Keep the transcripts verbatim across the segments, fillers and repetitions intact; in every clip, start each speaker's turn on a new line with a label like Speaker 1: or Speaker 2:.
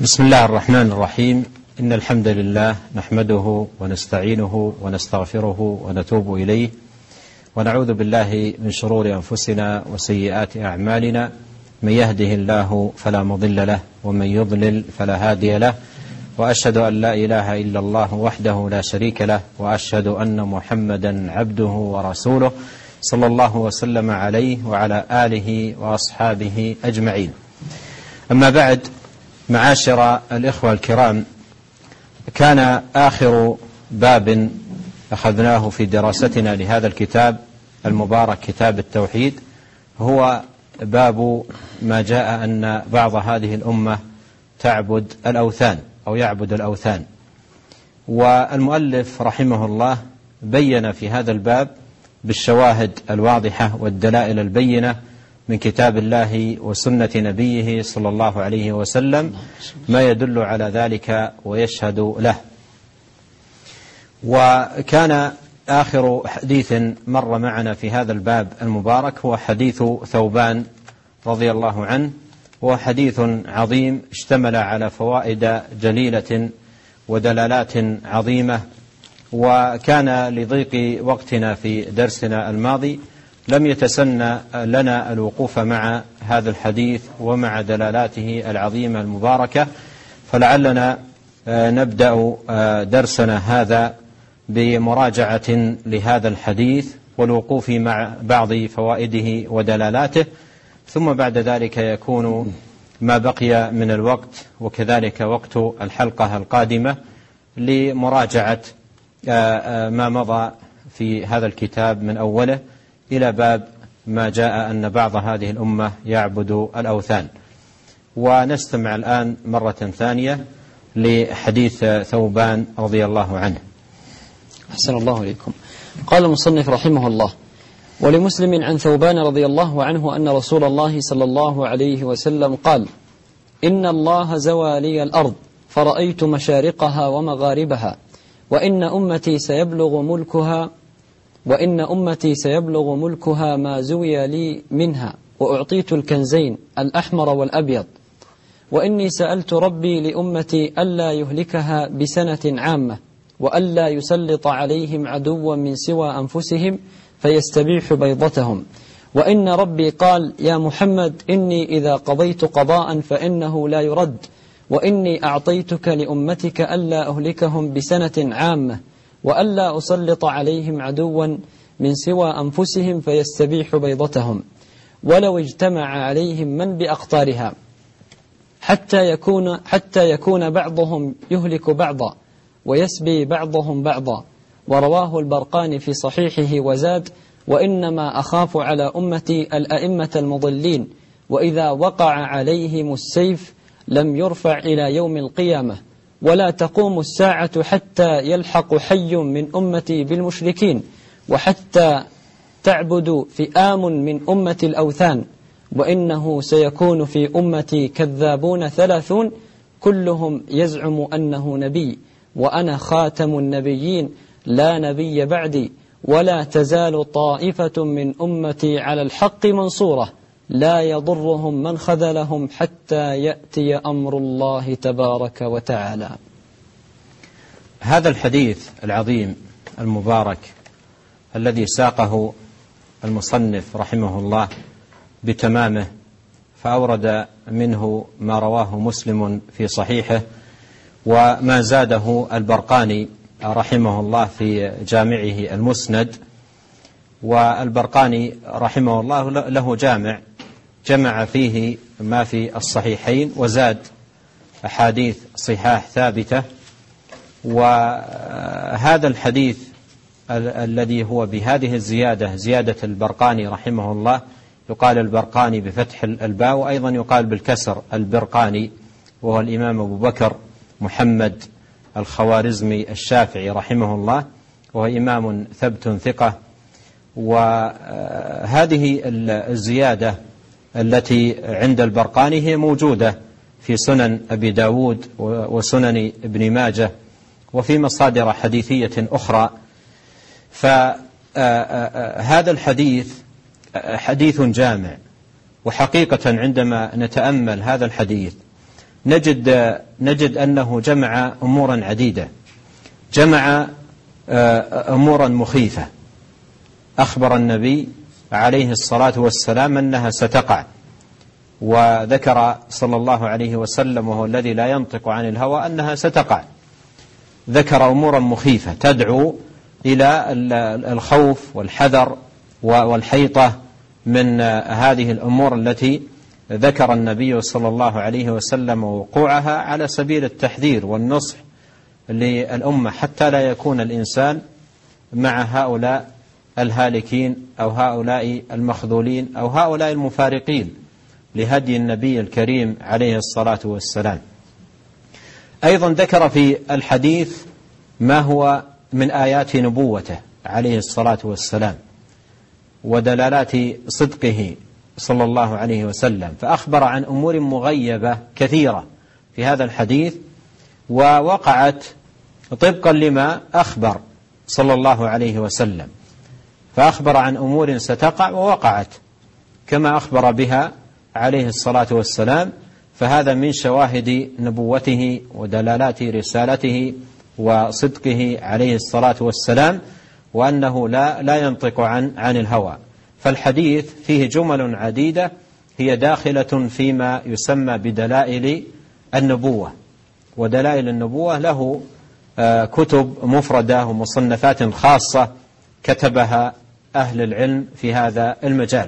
Speaker 1: بسم الله الرحمن الرحيم. إن الحمد لله نحمده ونستعينه ونستغفره ونتوب إليه، ونعوذ بالله من شرور أنفسنا وسيئات أعمالنا. من يهده الله فلا مضل له، ومن يضلل فلا هادي له، وأشهد أن لا إله إلا الله وحده لا شريك له، وأشهد أن محمدا عبده ورسوله صلى الله وسلم عليه وعلى آله وأصحابه أجمعين. أما بعد، معاشر الإخوة الكرام، كان آخر باب أخذناه في دراستنا لهذا الكتاب المبارك كتاب التوحيد هو باب ما جاء أن بعض هذه الأمة تعبد الأوثان أو يعبد الأوثان. والمؤلف رحمه الله بين في هذا الباب بالشواهد الواضحة والدلائل البينة من كتاب الله وسنة نبيه صلى الله عليه وسلم ما يدل على ذلك ويشهد له. وكان آخر حديث مر معنا في هذا الباب المبارك هو حديث ثوبان رضي الله عنه، وهو حديث عظيم اشتمل على فوائد جليلة ودلالات عظيمة. وكان لضيق وقتنا في درسنا الماضي لم يتسنى لنا الوقوف مع هذا الحديث ومع دلالاته العظيمة المباركة، فلعلنا نبدأ درسنا هذا بمراجعة لهذا الحديث والوقوف مع بعض فوائده ودلالاته، ثم بعد ذلك يكون ما بقي من الوقت وكذلك وقت الحلقة القادمة لمراجعة ما مضى في هذا الكتاب من أوله إلى باب ما جاء أن بعض هذه الأمة يعبد الأوثان. ونستمع الآن مرة ثانية لحديث ثوبان رضي الله عنه.
Speaker 2: أحسن الله إليكم. قال المصنف رحمه الله: ولمسلم عن ثوبان رضي الله عنه أن رسول الله صلى الله عليه وسلم قال: إن الله زوى لي الأرض فرأيت مشارقها ومغاربها، وإن أمتي سيبلغ ملكها وإن أمتي سيبلغ ملكها ما زوي لي منها، وأعطيت الكنزين الأحمر والأبيض، وإني سألت ربي لأمتي ألا يهلكها بسنة عامة، وألا يسلط عليهم عدوا من سوى أنفسهم فيستبيح بيضتهم، وإن ربي قال: يا محمد إني إذا قضيت قضاء فإنه لا يرد، وإني أعطيتك لأمتك ألا أهلكهم بسنة عامة، وألا أسلط عليهم عدوا من سوى أنفسهم فيستبيح بيضتهم، ولو اجتمع عليهم من بأقطارها حتى يكون, حتى يكون بعضهم يهلك بعضا ويسبي بعضهم بعضا. ورواه البرقاني في صحيحه وزاد: وإنما أخاف على أمتي الأئمة المضلين، وإذا وقع عليهم السيف لم يرفع إلى يوم القيامة، ولا تقوم الساعة حتى يلحق حي من أمتي بالمشركين، وحتى تعبد فئام من أمة الأوثان، وإنه سيكون في أمتي كذابون ثلاثون كلهم يزعم أنه نبي، وأنا خاتم النبيين لا نبي بعدي، ولا تزال طائفة من أمتي على الحق منصورة لا يضرهم من خذلهم حتى يأتي أمر الله تبارك وتعالى.
Speaker 1: هذا الحديث العظيم المبارك الذي ساقه المصنف رحمه الله بتمامه، فأورد منه ما رواه مسلم في صحيحه وما زاده البرقاني رحمه الله في جامعه المسند. والبرقاني رحمه الله له جامع جمع فيه ما في الصحيحين وزاد أحاديث صحاح ثابتة. وهذا الحديث الذي هو بهذه الزيادة زيادة البرقاني رحمه الله، يقال البرقاني بفتح الباء، وأيضا يقال بالكسر البرقاني، وهو الإمام أبو بكر محمد الخوارزمي الشافعي رحمه الله، وهو إمام ثبت ثقة. وهذه الزيادة التي عند البرقاني هي موجودة في سنن أبي داود وسنن ابن ماجه وفي مصادر حديثية أخرى. فهذا الحديث حديث جامع، وحقيقة عندما نتأمل هذا الحديث نجد نجد أنه جمع أمورا عديدة. جمع أمورا مخيفة أخبر النبي عليه الصلاة والسلام أنها ستقع، وذكر صلى الله عليه وسلم وهو الذي لا ينطق عن الهوى أنها ستقع. ذكر أمورا مخيفة تدعو إلى الخوف والحذر والحيطة من هذه الأمور التي ذكر النبي صلى الله عليه وسلم وقوعها على سبيل التحذير والنصح للأمة، حتى لا يكون الإنسان مع هؤلاء الهالكين أو هؤلاء المخذولين أو هؤلاء المفارقين لهدي النبي الكريم عليه الصلاة والسلام. أيضا ذكر في الحديث ما هو من آيات نبوته عليه الصلاة والسلام ودلالات صدقه صلى الله عليه وسلم، فأخبر عن أمور مغيبة كثيرة في هذا الحديث ووقعت طبقا لما أخبر صلى الله عليه وسلم، فأخبر عن أمور ستقع ووقعت كما أخبر بها عليه الصلاة والسلام، فهذا من شواهد نبوته ودلالات رسالته وصدقه عليه الصلاة والسلام، وأنه لا لا ينطق عن عن الهوى. فالحديث فيه جمل عديدة هي داخلة فيما يسمى بدلائل النبوة، ودلائل النبوة له كتب مفردة ومصنفات خاصة كتبها أهل العلم في هذا المجال.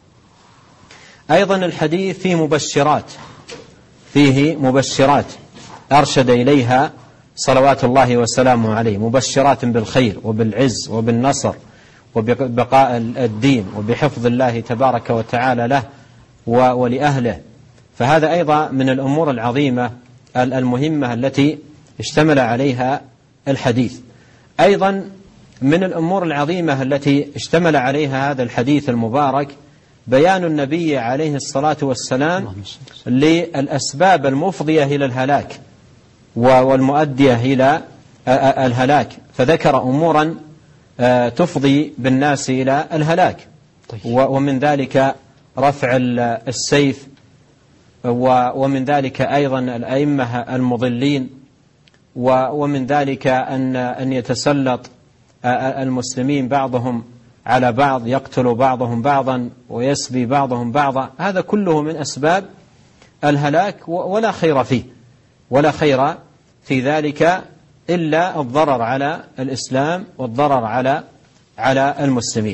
Speaker 1: أيضا الحديث فيه مبشرات فيه مبشرات أرشد إليها صلوات الله وسلامه عليه، مبشرات بالخير وبالعز وبالنصر وببقاء الدين وبحفظ الله تبارك وتعالى له ولأهله. فهذا أيضا من الأمور العظيمة المهمة التي اشتمل عليها الحديث. أيضا من الأمور العظيمة التي اشتمل عليها هذا الحديث المبارك بيان النبي عليه الصلاة والسلام للأسباب المفضية إلى الهلاك والمؤدية إلى الهلاك، فذكر أمورا تفضي بالناس إلى الهلاك، ومن ذلك رفع السيف، ومن ذلك أيضا الأئمة المضلين، ومن ذلك أن أن يتسلط المسلمين بعضهم على بعض، يقتل بعضهم بعضا ويسبي بعضهم بعضا. هذا كله من أسباب الهلاك ولا خير فيه ولا خير في ذلك إلا الضرر على الإسلام والضرر على على المسلمين.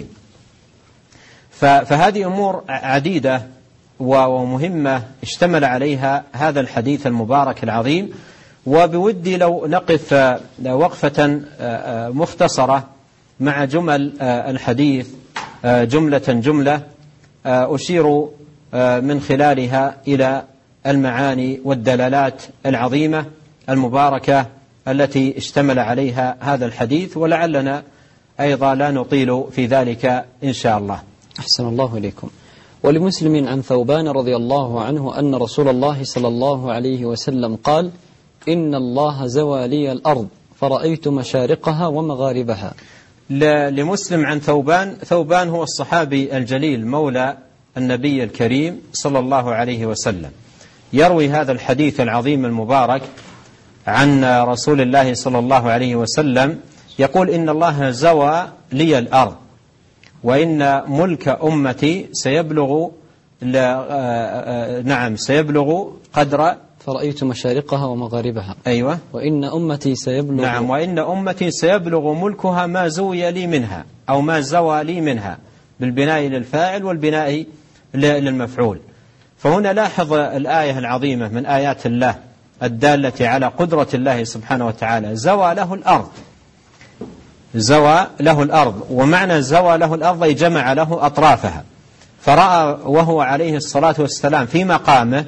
Speaker 1: فهذه أمور عديدة ومهمة اشتمل عليها هذا الحديث المبارك العظيم. وبودي لو نقف وقفة مختصرة مع جمل الحديث جملة جملة أشير من خلالها إلى المعاني والدلالات العظيمة المباركة التي اشتمل عليها هذا الحديث، ولعلنا أيضا لا نطيل في ذلك إن شاء الله.
Speaker 2: أحسن الله إليكم. ولمسلم عن ثوبان رضي الله عنه أن رسول الله صلى الله عليه وسلم قال: إن الله زوى لي الأرض فرأيت مشارقها ومغاربها.
Speaker 1: لمسلم عن ثوبان، ثوبان هو الصحابي الجليل مولى النبي الكريم صلى الله عليه وسلم، يروي هذا الحديث العظيم المبارك عن رسول الله صلى الله عليه وسلم يقول: إن الله زوى لي الأرض وإن ملك أمتي سيبلغ نعم سيبلغ قدر
Speaker 2: فرأيت مشارقها ومغاربها.
Speaker 1: أيوة.
Speaker 2: وإن أمتي سيبلغ
Speaker 1: نعم وإن أمتي سيبلغ ملكها ما زوي لي منها أو ما زوى لي منها، بالبناء للفاعل والبناء للمفعول. فهنا لاحظ الآية العظيمة من آيات الله الدالة على قدرة الله سبحانه وتعالى: زوى له الأرض، زوى له الأرض، ومعنى زوى له الأرض أي جمع له أطرافها، فرأى وهو عليه الصلاة والسلام في مقامه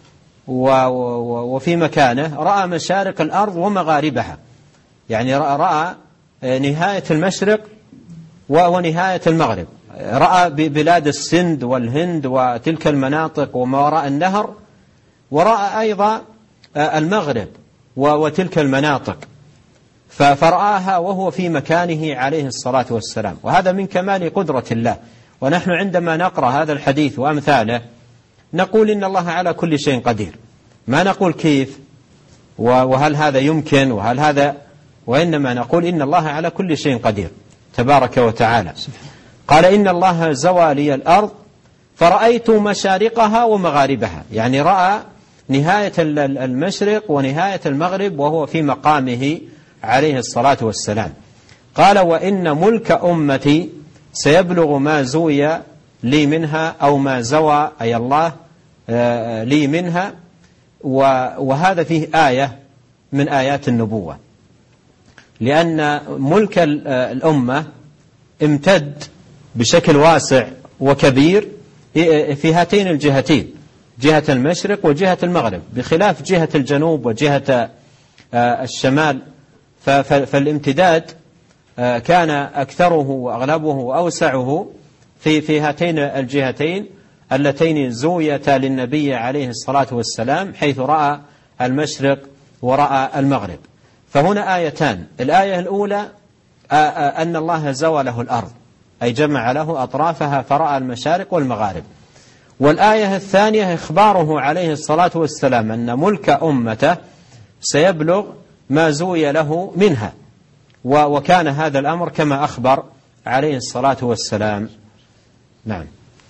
Speaker 1: وفي مكانه رأى مشارق الأرض ومغاربها، يعني رأى نهاية المشرق ونهاية المغرب، رأى بلاد السند والهند وتلك المناطق وما وراء النهر، ورأى أيضا المغرب وتلك المناطق، فرآها وهو في مكانه عليه الصلاة والسلام. وهذا من كمال قدرة الله. ونحن عندما نقرأ هذا الحديث وأمثاله نقول إن الله على كل شيء قدير، ما نقول كيف وهل هذا يمكن وهل هذا، وإنما نقول إن الله على كل شيء قدير تبارك وتعالى. قال إن الله زوى لي الأرض فرأيت مشارقها ومغاربها، يعني رأى نهاية المشرق ونهاية المغرب وهو في مقامه عليه الصلاة والسلام. قال وإن ملك أمتي سيبلغ ما زوي لي منها أو ما زوى أي الله لي منها، وهذا فيه آية من آيات النبوة، لأن ملك الأمة امتد بشكل واسع وكبير في هاتين الجهتين، جهة المشرق وجهة المغرب، بخلاف جهة الجنوب وجهة الشمال. فالامتداد كان أكثره وأغلبه وأوسعه في في هاتين الجهتين اللتين زويتا للنبي عليه الصلاة والسلام، حيث رأى المشرق ورأى المغرب. فهنا آيتان، الآية الأولى أن الله زوى له الأرض، أي جمع له أطرافها فرأى المشارق والمغارب. والآية الثانية إخباره عليه الصلاة والسلام أن ملك أمته سيبلغ ما زوي له منها، وكان هذا الأمر كما أخبر عليه الصلاة والسلام. نعم.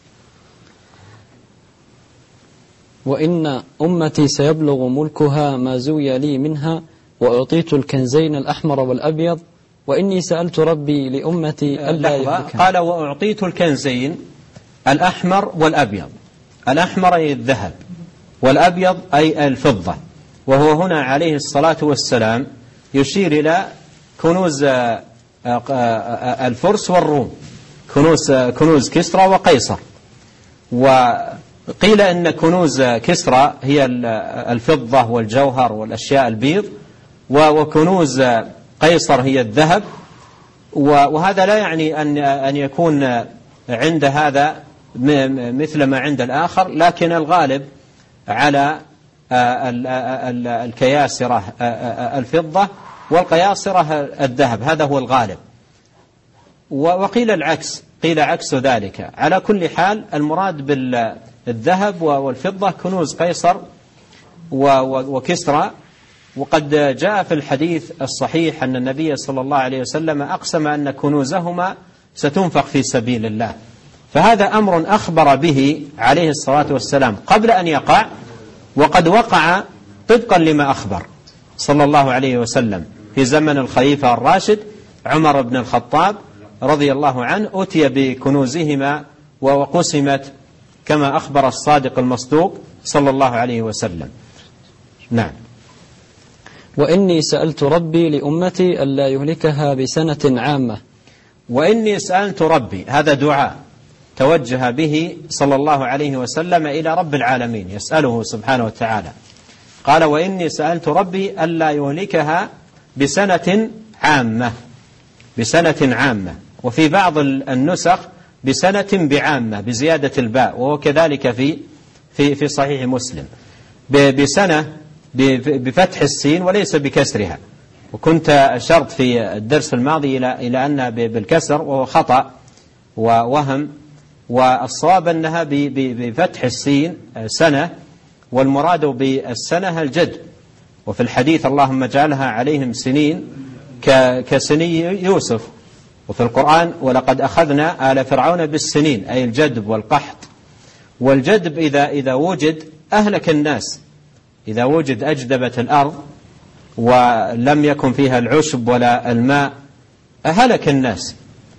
Speaker 2: وإن أمتي سيبلغ ملكها ما زوي لي منها وأعطيت الكنزين الأحمر والأبيض وإني سألت ربي لأمتي ألا يهلكها.
Speaker 1: قال وأعطيت الكنزين الأحمر والأبيض، الأحمر أي الذهب والأبيض أي الفضة، وهو هنا عليه الصلاة والسلام يشير إلى كنوز الفرس والروم، كنوز كنوز كسرى وقيصر. وقيل إن كنوز كسرى هي الفضة والجوهر والأشياء البيض، وكنوز قيصر هي الذهب. وهذا لا يعني أن أن يكون عند هذا مثل ما عند الآخر، لكن الغالب على الكياسرة الفضة والقياصرة الذهب، هذا هو الغالب. وقيل العكس، قيل عكس ذلك. على كل حال المراد بالذهب والفضة كنوز قيصر وكسرى. وقد جاء في الحديث الصحيح أن النبي صلى الله عليه وسلم أقسم أن كنوزهما ستنفق في سبيل الله، فهذا أمر أخبر به عليه الصلاة والسلام قبل أن يقع، وقد وقع طبقا لما أخبر صلى الله عليه وسلم في زمن الخليفة الراشد عمر بن الخطاب رضي الله عنه، أتي بكنوزهما وقسمت كما أخبر الصادق المصدوق صلى الله عليه وسلم. نعم.
Speaker 2: وإني سألت ربي لأمتي ألا يهلكها بسنة عامة.
Speaker 1: وإني سألت ربي، هذا دعاء توجه به صلى الله عليه وسلم إلى رب العالمين، يسأله سبحانه وتعالى. قال وإني سألت ربي ألا يهلكها بسنة عامة، بسنة عامة. وفي بعض النسخ بسنة بعامة بزيادة الباء، وهو كذلك في في في صحيح مسلم بسنة بفتح السين وليس بكسرها. وكنت أشرت في الدرس الماضي إلى إلى أنها بالكسر وهو خطأ ووهم، والصواب أنها بفتح السين سنة، والمراد بالسنة الجد. وفي الحديث اللهم اجعلها عليهم سنين كسني يوسف، وفي القرآن ولقد أخذنا آل فرعون بالسنين أي الجدب والقحط. والجدب إذا إذا وجد أهلك الناس، إذا وجد أجدبت الأرض ولم يكن فيها العشب ولا الماء أهلك الناس.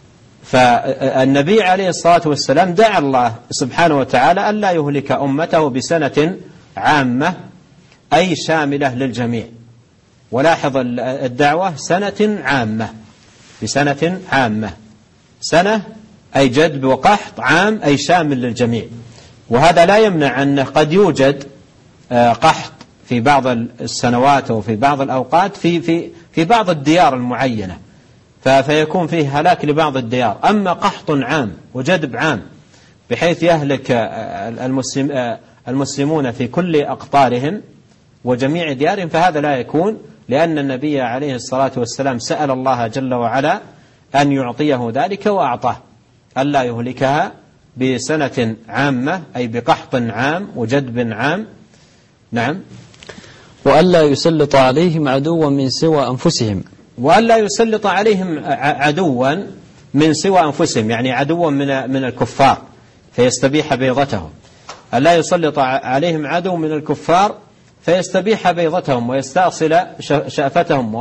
Speaker 1: فالنبي عليه الصلاة والسلام دعا الله سبحانه وتعالى ألا يهلك أمته بسنة عامة أي شاملة للجميع. ولاحظ الدعوة سنة عامة، بسنة عامة، سنة أي جدب وقحط، عام أي شامل للجميع. وهذا لا يمنع أنه قد يوجد قحط في بعض السنوات أو في بعض الأوقات في في في بعض الديار المعينة، فيكون فيه هلاك لبعض الديار. أما قحط عام وجدب عام بحيث يهلك المسلم المسلمون في كل أقطارهم وجميع ديارهم، فهذا لا يكون، لأن النبي عليه الصلاة والسلام سأل الله جل وعلا أن يعطيه ذلك وأعطاه، ألا يهلكها بسنة عامة أي بقحط عام وجدب عام. نعم.
Speaker 2: وألا يسلط عليهم عدوا من سوى أنفسهم.
Speaker 1: وألا يسلط عليهم عدوا من سوى أنفسهم، يعني عدوا من من الكفار فيستبيح بيضتهم. ألا يسلط عليهم عدو من الكفار فيستبيح بيضتهم ويستأصل شأفتهم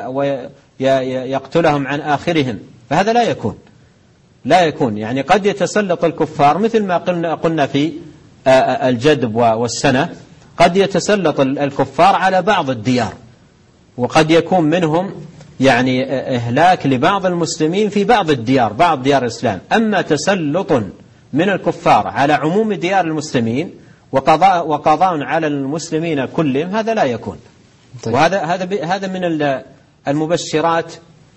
Speaker 1: ويقتلهم عن آخرهم، فهذا لا يكون لا يكون يعني قد يتسلط الكفار مثل ما قلنا قلنا في الجدب والسنة، قد يتسلط الكفار على بعض الديار، وقد يكون منهم يعني إهلاك لبعض المسلمين في بعض الديار، بعض ديار الإسلام. أما تسلط من الكفار على عموم ديار المسلمين وقضاء وقضاء على المسلمين كلهم، هذا لا يكون. طيب. وهذا هذا هذا من المبشرات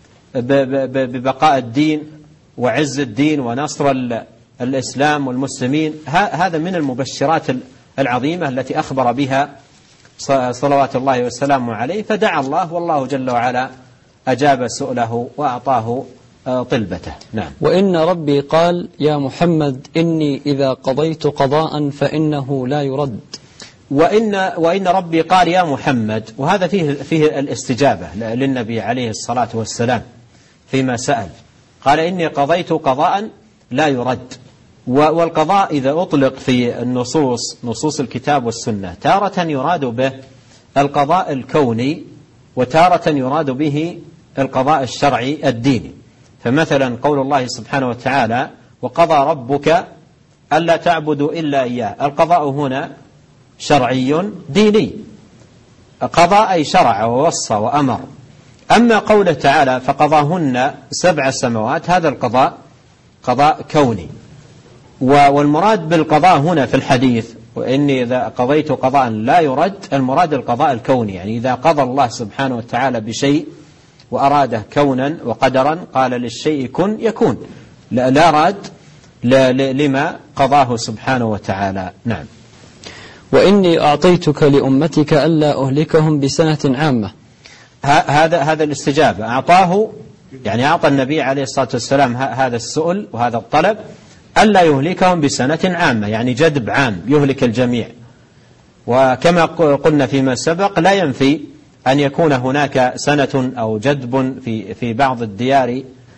Speaker 1: ببقاء الدين وعز الدين ونصر الإسلام والمسلمين، هذا من المبشرات العظيمة التي أخبر بها صلوات الله والسلام عليه، فدعا الله والله جل وعلا أجاب سؤله وأعطاه طلبته. نعم.
Speaker 2: وإن ربي قال يا محمد إني إذا قضيت قضاء فإنه لا يرد.
Speaker 1: وإن, وإن ربي قال يا محمد، وهذا فيه, فيه الاستجابة للنبي عليه الصلاة والسلام فيما سأل، قال إني قضيت قضاء لا يرد. والقضاء إذا أطلق في النصوص نصوص الكتاب والسنة تارة يراد به القضاء الكوني، وتارة يراد به القضاء الشرعي الديني. فمثلا قول الله سبحانه وتعالى وقضى ربك ألا تعبدوا إلا إياه، القضاء هنا شرعي ديني، قضاء أي شرع ووصى وأمر. أما قوله تعالى فقضاهن سبع سماوات، هذا القضاء قضاء كوني. والمراد بالقضاء هنا في الحديث وإني إذا قضيت قضاء لا يرد، المراد القضاء الكوني، يعني إذا قضى الله سبحانه وتعالى بشيء وأراده كونا وقدرا قال للشيء كن يكون، لا راد لما قضاه سبحانه وتعالى. نعم.
Speaker 2: وإني أعطيتك لأمتك ألا أهلكهم بسنة عامة،
Speaker 1: هذا هذا الاستجابة أعطاه، يعني أعطى النبي عليه الصلاة والسلام هذا السؤل وهذا الطلب ألا يهلكهم بسنة عامة، يعني جدب عام يهلك الجميع. وكما قلنا فيما سبق لا ينفي أن يكون هناك سنة أو جدب في في بعض الديار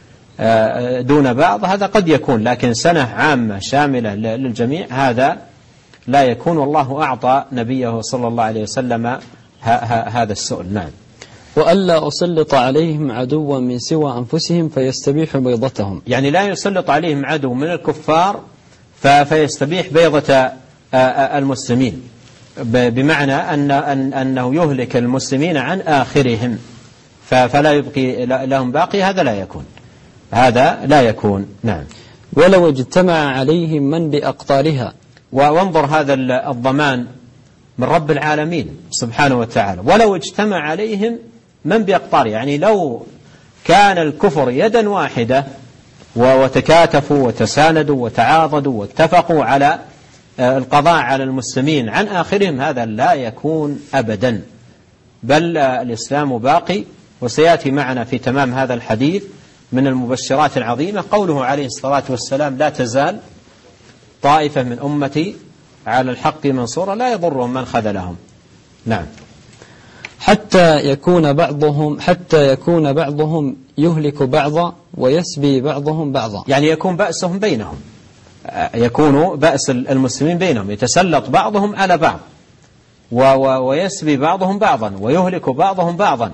Speaker 1: دون بعض، هذا قد يكون، لكن سنة عامة شاملة للجميع هذا لا يكون. والله أعطى نبيه صلى الله عليه وسلم هذا السؤل. نعم.
Speaker 2: وألا أسلط عليهم عدوا من سوى أنفسهم فيستبيح بيضتهم،
Speaker 1: يعني لا يسلط عليهم عدو من الكفار فيستبيح بيضة المسلمين، بمعنى أن أنه يهلك المسلمين عن آخرهم فلا يبقي لهم باقي، هذا لا يكون، هذا لا يكون. نعم.
Speaker 2: ولو اجتمع عليهم من بأقطارها،
Speaker 1: وانظر هذا الضمان من رب العالمين سبحانه وتعالى، ولو اجتمع عليهم من بأقطار، يعني لو كان الكفر يدا واحدة وتكاتفوا وتساندوا وتعاضدوا واتفقوا على القضاء على المسلمين عن آخرهم، هذا لا يكون أبدا، بل الإسلام باقي. وسيأتي معنا في تمام هذا الحديث من المبشرات العظيمة قوله عليه الصلاة والسلام لا تزال طائفة من أمتي على الحق منصورة لا يضرهم من خذلهم. نعم.
Speaker 2: حتى يكون بعضهم حتى يكون بعضهم يهلك بعضا ويسبي بعضهم بعضا،
Speaker 1: يعني يكون بأسهم بينهم، يكون بأس المسلمين بينهم، يتسلط بعضهم على بعض ويسبي بعضهم بعضا ويهلك بعضهم بعضا.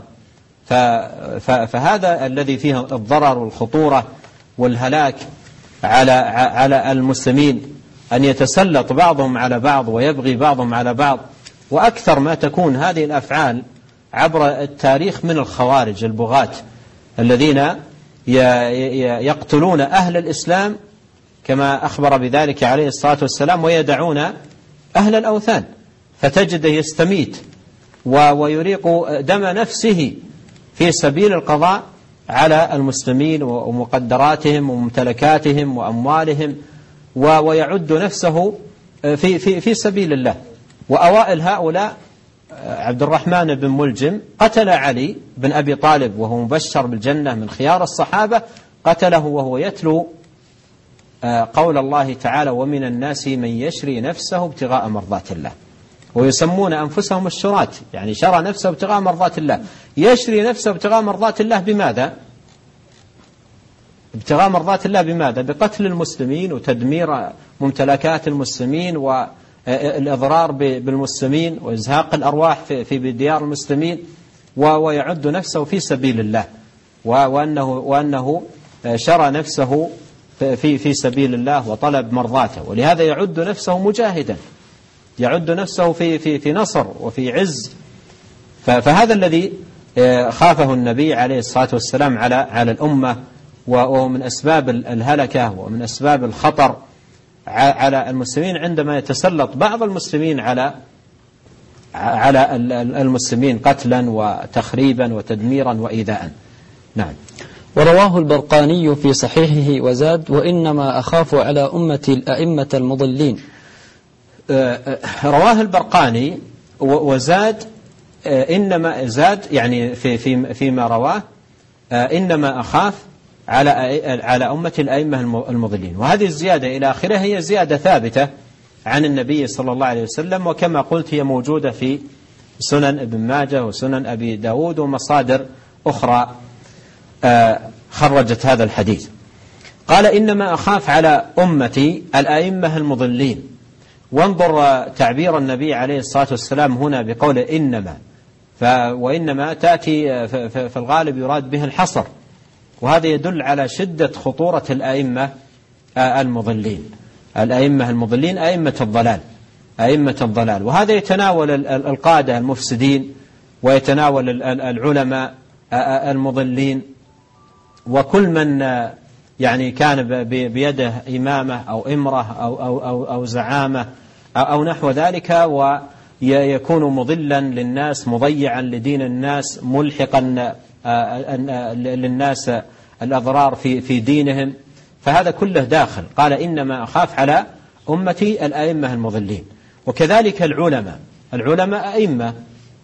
Speaker 1: فهذا الذي فيه الضرر والخطورة والهلاك على على المسلمين، أن يتسلط بعضهم على بعض ويبغي بعضهم على بعض. وأكثر ما تكون هذه الأفعال عبر التاريخ من الخوارج البغاة الذين يقتلون أهل الإسلام كما أخبر بذلك عليه الصلاة والسلام ويدعون أهل الأوثان، فتجده يستميت ويريق دم نفسه في سبيل القضاء على المسلمين ومقدراتهم وممتلكاتهم وأموالهم، ويعد نفسه في, في, في سبيل الله. وأوائل هؤلاء عبد الرحمن بن ملجم قتل علي بن أبي طالب وهو مبشر بالجنة من خيار الصحابة، قتله وهو يتلو قول الله تعالى ومن الناس من يشري نفسه ابتغاء مرضات الله. ويسمون أنفسهم الشراة، يعني شرى نفسه ابتغاء مرضات الله. يشري نفسه ابتغاء مرضات الله بماذا؟ ابتغاء مرضات الله بماذا؟ بقتل المسلمين وتدمير ممتلكات المسلمين والإضرار بالمسلمين وإزهاق الأرواح في ديار المسلمين، ويعد نفسه في سبيل الله، وأنه, وأنه شرى نفسه في, في سبيل الله وطلب مرضاته، ولهذا يعد نفسه مجاهدا، يعد نفسه في, في, في نصر وفي عز. فهذا الذي خافه النبي عليه الصلاة والسلام على على الأمة، وهو من أسباب الهلكة ومن أسباب الخطر على المسلمين عندما يتسلط بعض المسلمين على على المسلمين قتلا وتخريبا وتدميرا وإيذاء. نعم.
Speaker 2: ورواه البرقاني في صحيحه وزاد: وإنما أخاف على أمتي الأئمة المضلين.
Speaker 1: رواه البرقاني وزاد إنما زاد يعني في في فيما رواه إنما أخاف على على أمة الأئمة المضلين، وهذه الزيادة إلى آخره هي زيادة ثابتة عن النبي صلى الله عليه وسلم، وكما قلت هي موجودة في سنن ابن ماجه وسنن أبي داود ومصادر أخرى خرجت هذا الحديث. قال: إنما أخاف على أمتي الأئمة المضلين. وانظر تعبير النبي عليه الصلاة والسلام هنا بقول إنما، وإنما تأتي في الغالب يراد به الحصر، وهذا يدل على شدة خطورة الأئمة المضلين. الأئمة المضلين أئمة الضلال، أئمة الضلال، وهذا يتناول القادة المفسدين، ويتناول العلماء المضلين، وكل من يعني كان بيده إمامة أو إمرة أو, أو, أو, أو زعامة أو نحو ذلك، ويكون مضلا للناس، مضيعا لدين الناس، ملحقا للناس الأضرار في في دينهم، فهذا كله داخل. قال: إنما أخاف على أمتي الأئمة المضلين. وكذلك العلماء، العلماء أئمة،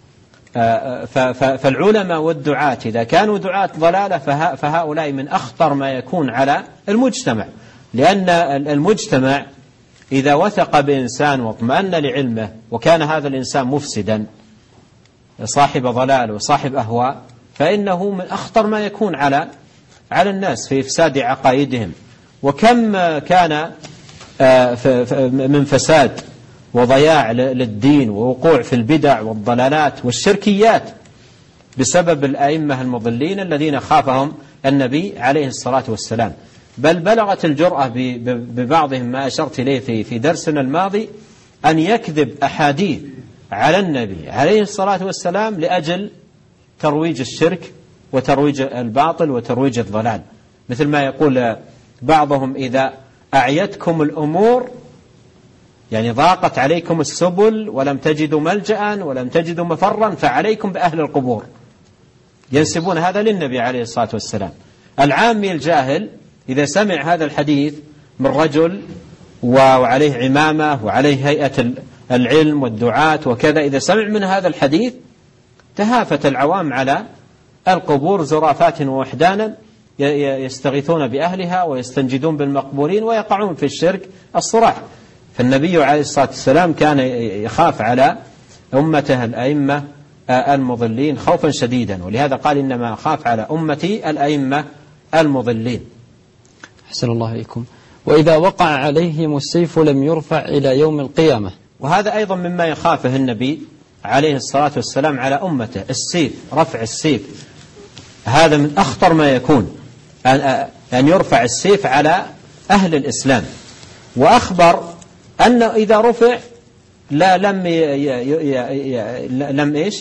Speaker 1: فالعلماء والدعاة إذا كانوا دعاة ضلالة فهؤلاء من أخطر ما يكون على المجتمع، لأن المجتمع إذا وثق بإنسان واطمأن لعلمه وكان هذا الإنسان مفسدا صاحب ضلال وصاحب أهواء، فإنه من أخطر ما يكون على على الناس في إفساد عقائدهم. وكم كان من فساد وضياع للدين ووقوع في البدع والضلالات والشركيات بسبب الأئمة المضلين الذين خافهم النبي عليه الصلاة والسلام. بل بلغت الجرأة ببعضهم ما أشرت إليه في في درسنا الماضي أن يكذب أحاديث على النبي عليه الصلاة والسلام لأجل ترويج الشرك وترويج الباطل وترويج الضلال، مثل ما يقول بعضهم: إذا أعيتكم الأمور، يعني ضاقت عليكم السبل ولم تجدوا ملجأ ولم تجدوا مفرا، فعليكم بأهل القبور. ينسبون هذا للنبي عليه الصلاة والسلام. العامي الجاهل إذا سمع هذا الحديث من رجل وعليه عمامة وعليه هيئة العلم والدعاة وكذا، إذا سمع من هذا الحديث تهافت العوام على القبور زرافات ووحدانا، يستغيثون بأهلها ويستنجدون بالمقبورين ويقعون في الشرك الصراح. فالنبي عليه الصلاة والسلام كان يخاف على أمته الأئمة المضلين خوفا شديدا، ولهذا قال: إنما أخاف على أمتي الأئمة المضلين.
Speaker 2: أحسن الله إليكم. وإذا وقع عليهم السيف لم يرفع إلى يوم القيامة.
Speaker 1: وهذا أيضا مما يخافه النبي عليه الصلاة والسلام على أمته، السيف، رفع السيف، هذا من أخطر ما يكون، أن يرفع السيف على أهل الإسلام. وأخبر أنه إذا رفع لا لم ي... ي... ي... لم إيش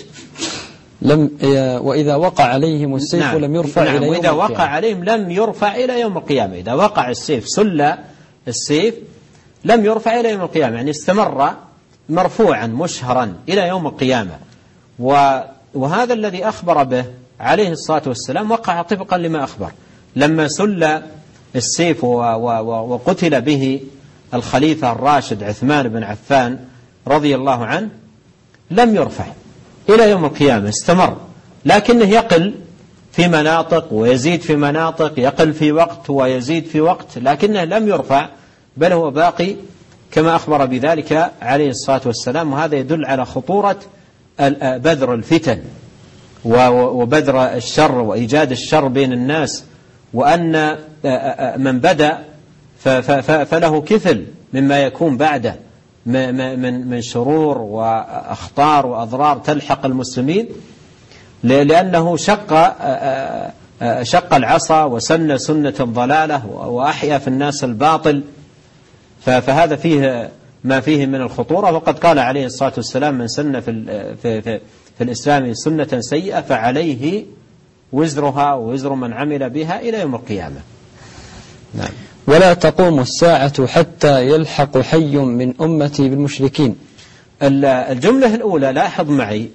Speaker 2: لم ي... وإذا وقع عليهم السيف نعم. لم يرفع
Speaker 1: نعم.
Speaker 2: إلى يوم
Speaker 1: وإذا
Speaker 2: القيامة.
Speaker 1: وقع عليهم لم يرفع إلى يوم القيامة. إذا وقع السيف، سل السيف، لم يرفع إلى يوم القيامة، يعني استمر مرفوعا مشهرا إلى يوم القيامة. و... وهذا الذي أخبر به عليه الصلاة والسلام وقع طبقا لما أخبر. لما سل السيف و... و... وقتل به الخليفة الراشد عثمان بن عفان رضي الله عنه، لم يرفع إلى يوم القيامة، استمر، لكنه يقل في مناطق ويزيد في مناطق، يقل في وقت ويزيد في وقت، لكنه لم يرفع، بل هو باقي كما أخبر بذلك عليه الصلاة والسلام. وهذا يدل على خطورة بذر الفتن وبذر الشر وإيجاد الشر بين الناس، وأن من بدأ فله كفل مما يكون بعده من من شرور وأخطار وأضرار تلحق المسلمين، لأنه شق شق العصا وسن سنة الضلالة وأحيا في الناس الباطل. فهذا فيه ما فيه من الخطورة. وقد قال عليه الصلاة والسلام: من سن في في في, في الإسلام سنة سيئة فعليه وزرها ووزر من عمل بها إلى يوم القيامة.
Speaker 2: نعم. ولا تقوم الساعة حتى يلحق حي من أمتي بالمشركين.
Speaker 1: الجملة الأولى لاحظ معي،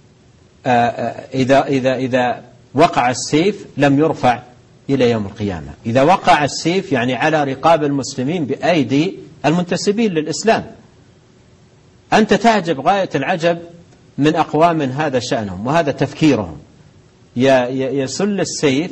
Speaker 1: إذا إذا إذا وقع السيف لم يرفع إلى يوم القيامة. إذا وقع السيف يعني على رقاب المسلمين بأيدي المنتسبين للإسلام. أنت تعجب غاية العجب من أقوام هذا شأنهم وهذا تفكيرهم، يسل السيف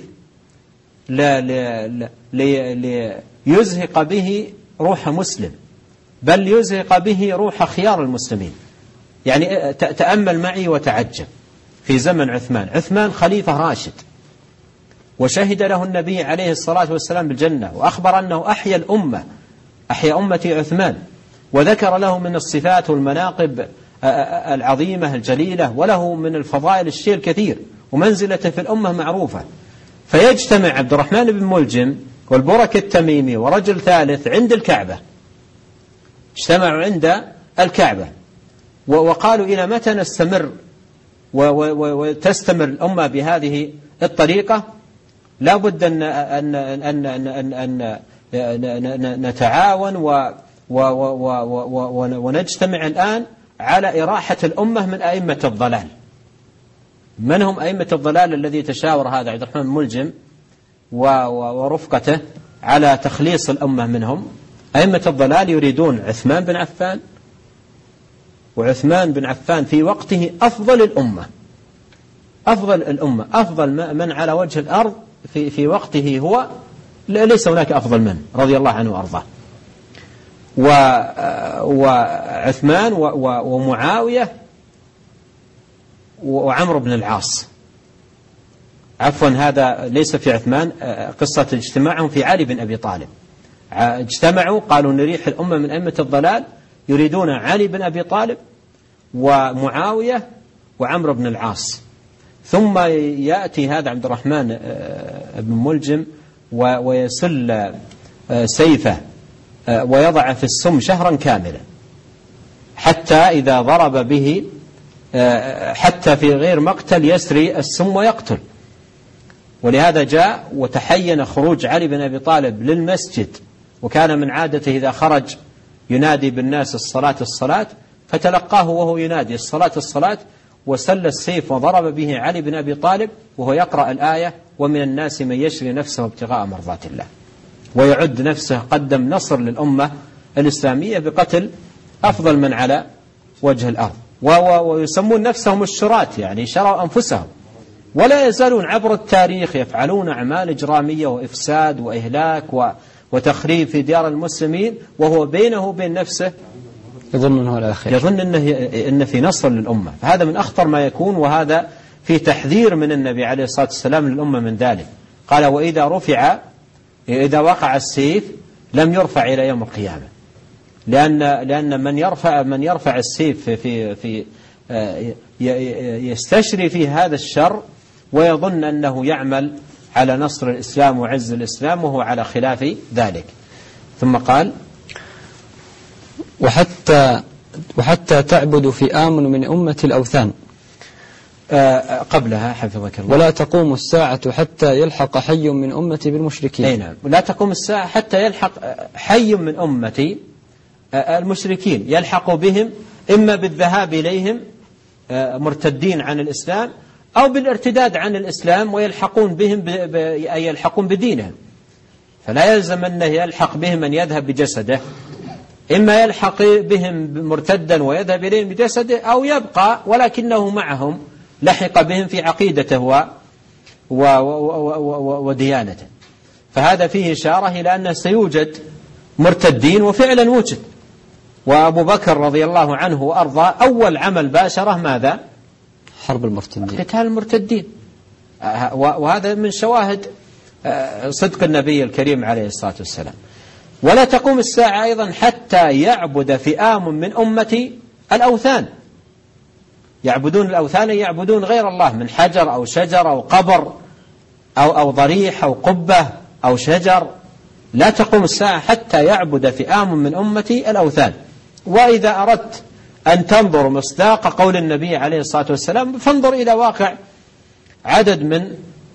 Speaker 1: ليزهق به روح مسلم، بل يزهق به روح خيار المسلمين. يعني تأمل معي وتعجب. في زمن عثمان، عثمان خليفة راشد، وشهد له النبي عليه الصلاة والسلام بالجنة، وأخبر أنه أحيا الأمة، أحيا أمتي عثمان، وذكر له من الصفات والمناقب العظيمة الجليلة، وله من الفضائل الشيء الكثير، ومنزلته في الأمة معروفة. فيجتمع عبد الرحمن بن ملجم والبرك التميمي ورجل ثالث عند الكعبة، اجتمعوا عند الكعبة وقالوا: إلى متى نستمر وتستمر الأمة بهذه الطريقة؟ لا بد أن, أن, أن, أن, أن, أن نتعاون و و و و ونجتمع الآن على إراحة الأمة من أئمة الضلال. من هم أئمة الضلال الذي تشاور هذا عبد الرحمن ملجم ورفقته على تخليص الأمة منهم؟ أئمة الضلال يريدون عثمان بن عفان، وعثمان بن عفان في وقته أفضل الأمة، أفضل الأمة، أفضل من على وجه الأرض في في وقته هو، ليس هناك أفضل منه رضي الله عنه وأرضاه. وعثمان ومعاوية وعمرو بن العاص، عفوا هذا ليس في عثمان، قصة اجتماعهم في علي بن أبي طالب. اجتمعوا قالوا نريح الأمة من أئمة الضلال، يريدون علي بن أبي طالب ومعاوية وعمرو بن العاص. ثم يأتي هذا عبد الرحمن بن ملجم ويسل سيفه ويضع في السم شهرا كاملا، حتى إذا ضرب به حتى في غير مقتل يسري السم ويقتل. ولهذا جاء وتحين خروج علي بن أبي طالب للمسجد، وكان من عادته إذا خرج ينادي بالناس الصلاة الصلاة، فتلقاه وهو ينادي الصلاة الصلاة، وسل السيف وضرب به علي بن أبي طالب وهو يقرأ الآية: ومن الناس من يشري نفسه ابتغاء مرضات الله، ويعد نفسه قدم نصر للأمة الإسلامية بقتل أفضل من على وجه الأرض. ويسمون نفسهم الشراة، يعني شروا أنفسهم، ولا يزالون عبر التاريخ يفعلون أعمال إجرامية وإفساد وإهلاك وتخريب في ديار المسلمين، وهو بينه وبين نفسه
Speaker 2: يظن أنه على خير،
Speaker 1: يظن أنه إن في نصر للأمة. فهذا من أخطر ما يكون، وهذا في تحذير من النبي عليه الصلاة والسلام للأمة من ذلك. قال: وإذا رفع إذا وقع السيف لم يرفع إلى يوم القيامة، لأن لأن من يرفع من يرفع السيف في في يستشري في هذا الشر ويظن أنه يعمل على نصر الإسلام وعز الإسلام، وهو على خلاف ذلك. ثم قال:
Speaker 2: وحتى وحتى تعبد فئام من أمة الأوثان.
Speaker 1: آه قبلها حفظك الله:
Speaker 2: ولا تقوم الساعة حتى يلحق حي من أمتي بالمشركين.
Speaker 1: أي نعم، لا تقوم الساعة حتى يلحق حي من أمتي آه المشركين، يلحق بهم إما بالذهاب إليهم آه مرتدين عن الإسلام، أو بالارتداد عن الإسلام ويلحقون بهم أي يلحقون بدينهم. فلا يلزم أنه يلحق بهم من يذهب بجسده، إما يلحق بهم مرتدا ويذهب إليهم بجسده، أو يبقى ولكنه معهم لحق بهم في عقيدته و و و وديانته. فهذا فيه إشارة إلى أنه سيوجد مرتدين، وفعلا وجد وأبو بكر رضي الله عنه وأرضاه أول عمل باشره ماذا؟
Speaker 2: حرب المرتدين،
Speaker 1: قتال المرتدين. وهذا من شواهد صدق النبي الكريم عليه الصلاة والسلام. ولا تقوم الساعة أيضا حتى يعبد فئام من أمتي الأوثان. يعبدون الأوثان، يعبدون غير الله من حجر أو شجر أو قبر أو, أو ضريح أو قبة أو شجر. لا تقوم الساعة حتى يعبد فئام من أمتي الأوثان. وإذا أردت أن تنظر مصداق قول النبي عليه الصلاة والسلام فانظر إلى واقع عدد من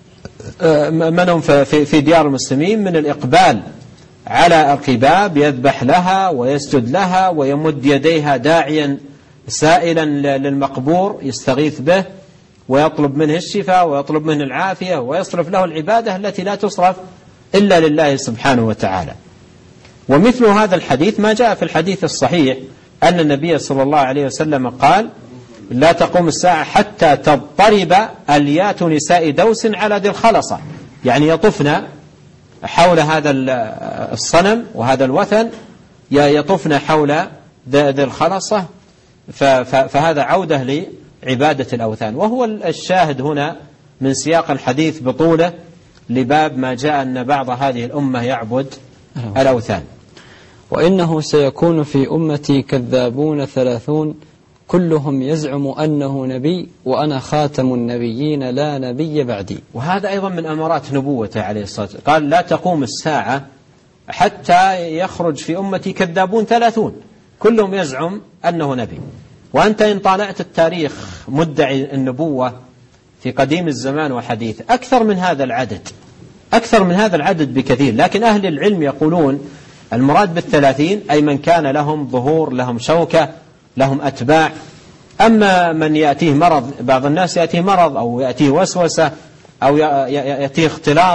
Speaker 1: منهم في ديار المسلمين من الإقبال على القباب، يذبح لها ويسجد لها ويمد يديها داعيا سائلا للمقبور يستغيث به ويطلب منه الشفاء ويطلب منه العافية ويصرف له العبادة التي لا تصرف إلا لله سبحانه وتعالى. ومثل هذا الحديث ما جاء في الحديث الصحيح أن النبي صلى الله عليه وسلم قال: لا تقوم الساعة حتى تضطرب أليات نساء دوس على ذي الخلصة، يعني يطفن حول هذا الصنم وهذا الوثن، يطفن حول ذي الخلصة، فهذا عودة لعبادة الأوثان. وهو الشاهد هنا من سياق الحديث بطوله لباب ما جاء أن بعض هذه الأمة يعبد الأوثان.
Speaker 2: وإنه سيكون في أمتي كذابون ثلاثون كلهم يزعم أنه نبي وأنا خاتم النبيين لا نبي بعدي.
Speaker 1: وهذا أيضا من أمارات نبوته عليه الصلاة والسلام. قال: لا تقوم الساعة حتى يخرج في أمتي كذابون ثلاثون كلهم يزعم أنه نبي. وأنت إن طالعت التاريخ مدعي النبوة في قديم الزمان وحديث أكثر من هذا العدد، أكثر من هذا العدد بكثير. لكن أهل العلم يقولون المراد بالثلاثين أي من كان لهم ظهور، لهم شوكة، لهم أتباع. أما من يأتيه مرض، بعض الناس يأتيه مرض أو يأتيه وسوسة أو يأتيه اختلاط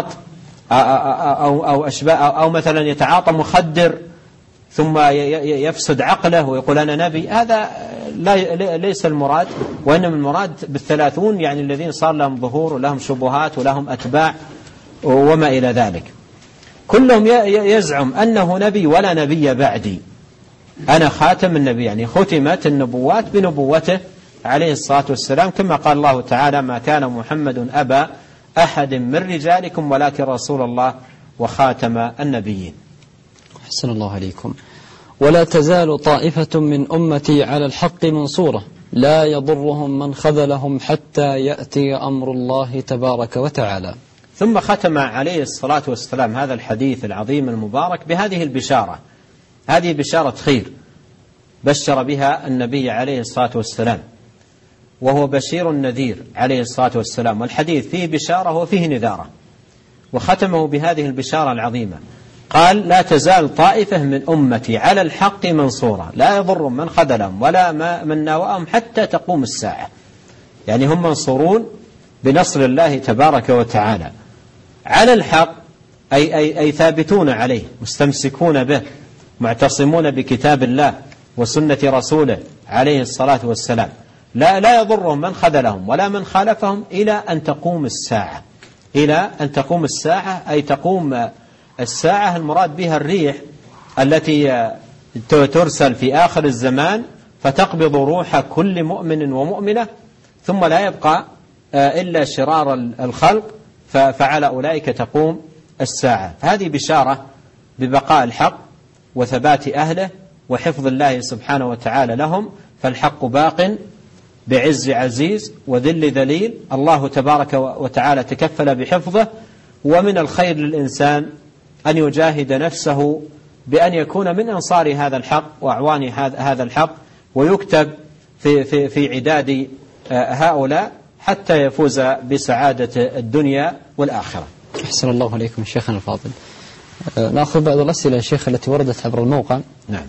Speaker 1: أو, أو, أشباه أو مثلا يتعاطى مخدر ثم يفسد عقله ويقول أنا نبي، هذا لا ليس المراد. وإنما المراد بالثلاثون يعني الذين صار لهم ظهور ولهم شبهات ولهم أتباع وما إلى ذلك. كلهم يزعم أنه نبي ولا نبي بعدي، أنا خاتم النبي، يعني ختمت النبوات بنبوته عليه الصلاة والسلام، كما قال الله تعالى: ما كان محمد أبا أحد من رجالكم ولكن رسول الله وخاتم النبيين.
Speaker 2: أحسن الله عليكم. ولا تزال طائفة من أمتي على الحق منصورة لا يضرهم من خذلهم حتى يأتي أمر الله تبارك وتعالى.
Speaker 1: ثم ختم عليه الصلاة والسلام هذا الحديث العظيم المبارك بهذه البشارة، هذه بشارة خير بشر بها النبي عليه الصلاة والسلام، وهو بشير النذير عليه الصلاة والسلام، والحديث فيه بشارة وفيه نذارة، وختمه بهذه البشارة العظيمة. قال: لا تزال طائفة من أمتي على الحق منصورة لا يضر من خذلهم ولا من ناوأهم حتى تقوم الساعة، يعني هم منصورون بنصر الله تبارك وتعالى على الحق، أي, أي, أي ثابتون عليه مستمسكون به معتصمون بكتاب الله وسنة رسوله عليه الصلاة والسلام، لا, لا يضرهم من خذلهم ولا من خالفهم إلى أن تقوم الساعة. إلى أن تقوم الساعة أي تقوم الساعة المراد بها الريح التي ترسل في آخر الزمان فتقبض روح كل مؤمن ومؤمنة ثم لا يبقى إلا شرار الخلق، فعلى أولئك تقوم الساعة. هذه بشارة ببقاء الحق وثبات أهله وحفظ الله سبحانه وتعالى لهم، فالحق باق بعز عزيز وذل ذليل، الله تبارك وتعالى تكفل بحفظه. ومن الخير للإنسان أن يجاهد نفسه بأن يكون من أنصار هذا الحق وأعوان هذا الحق، ويكتب في, في, في عداد هؤلاء حتى يفوز بسعادة الدنيا والآخرة.
Speaker 2: أحسن الله عليكم شيخنا الفاضل. نأخذ بعض الأسئلة يا شيخ التي وردت عبر الموقع.
Speaker 1: نعم.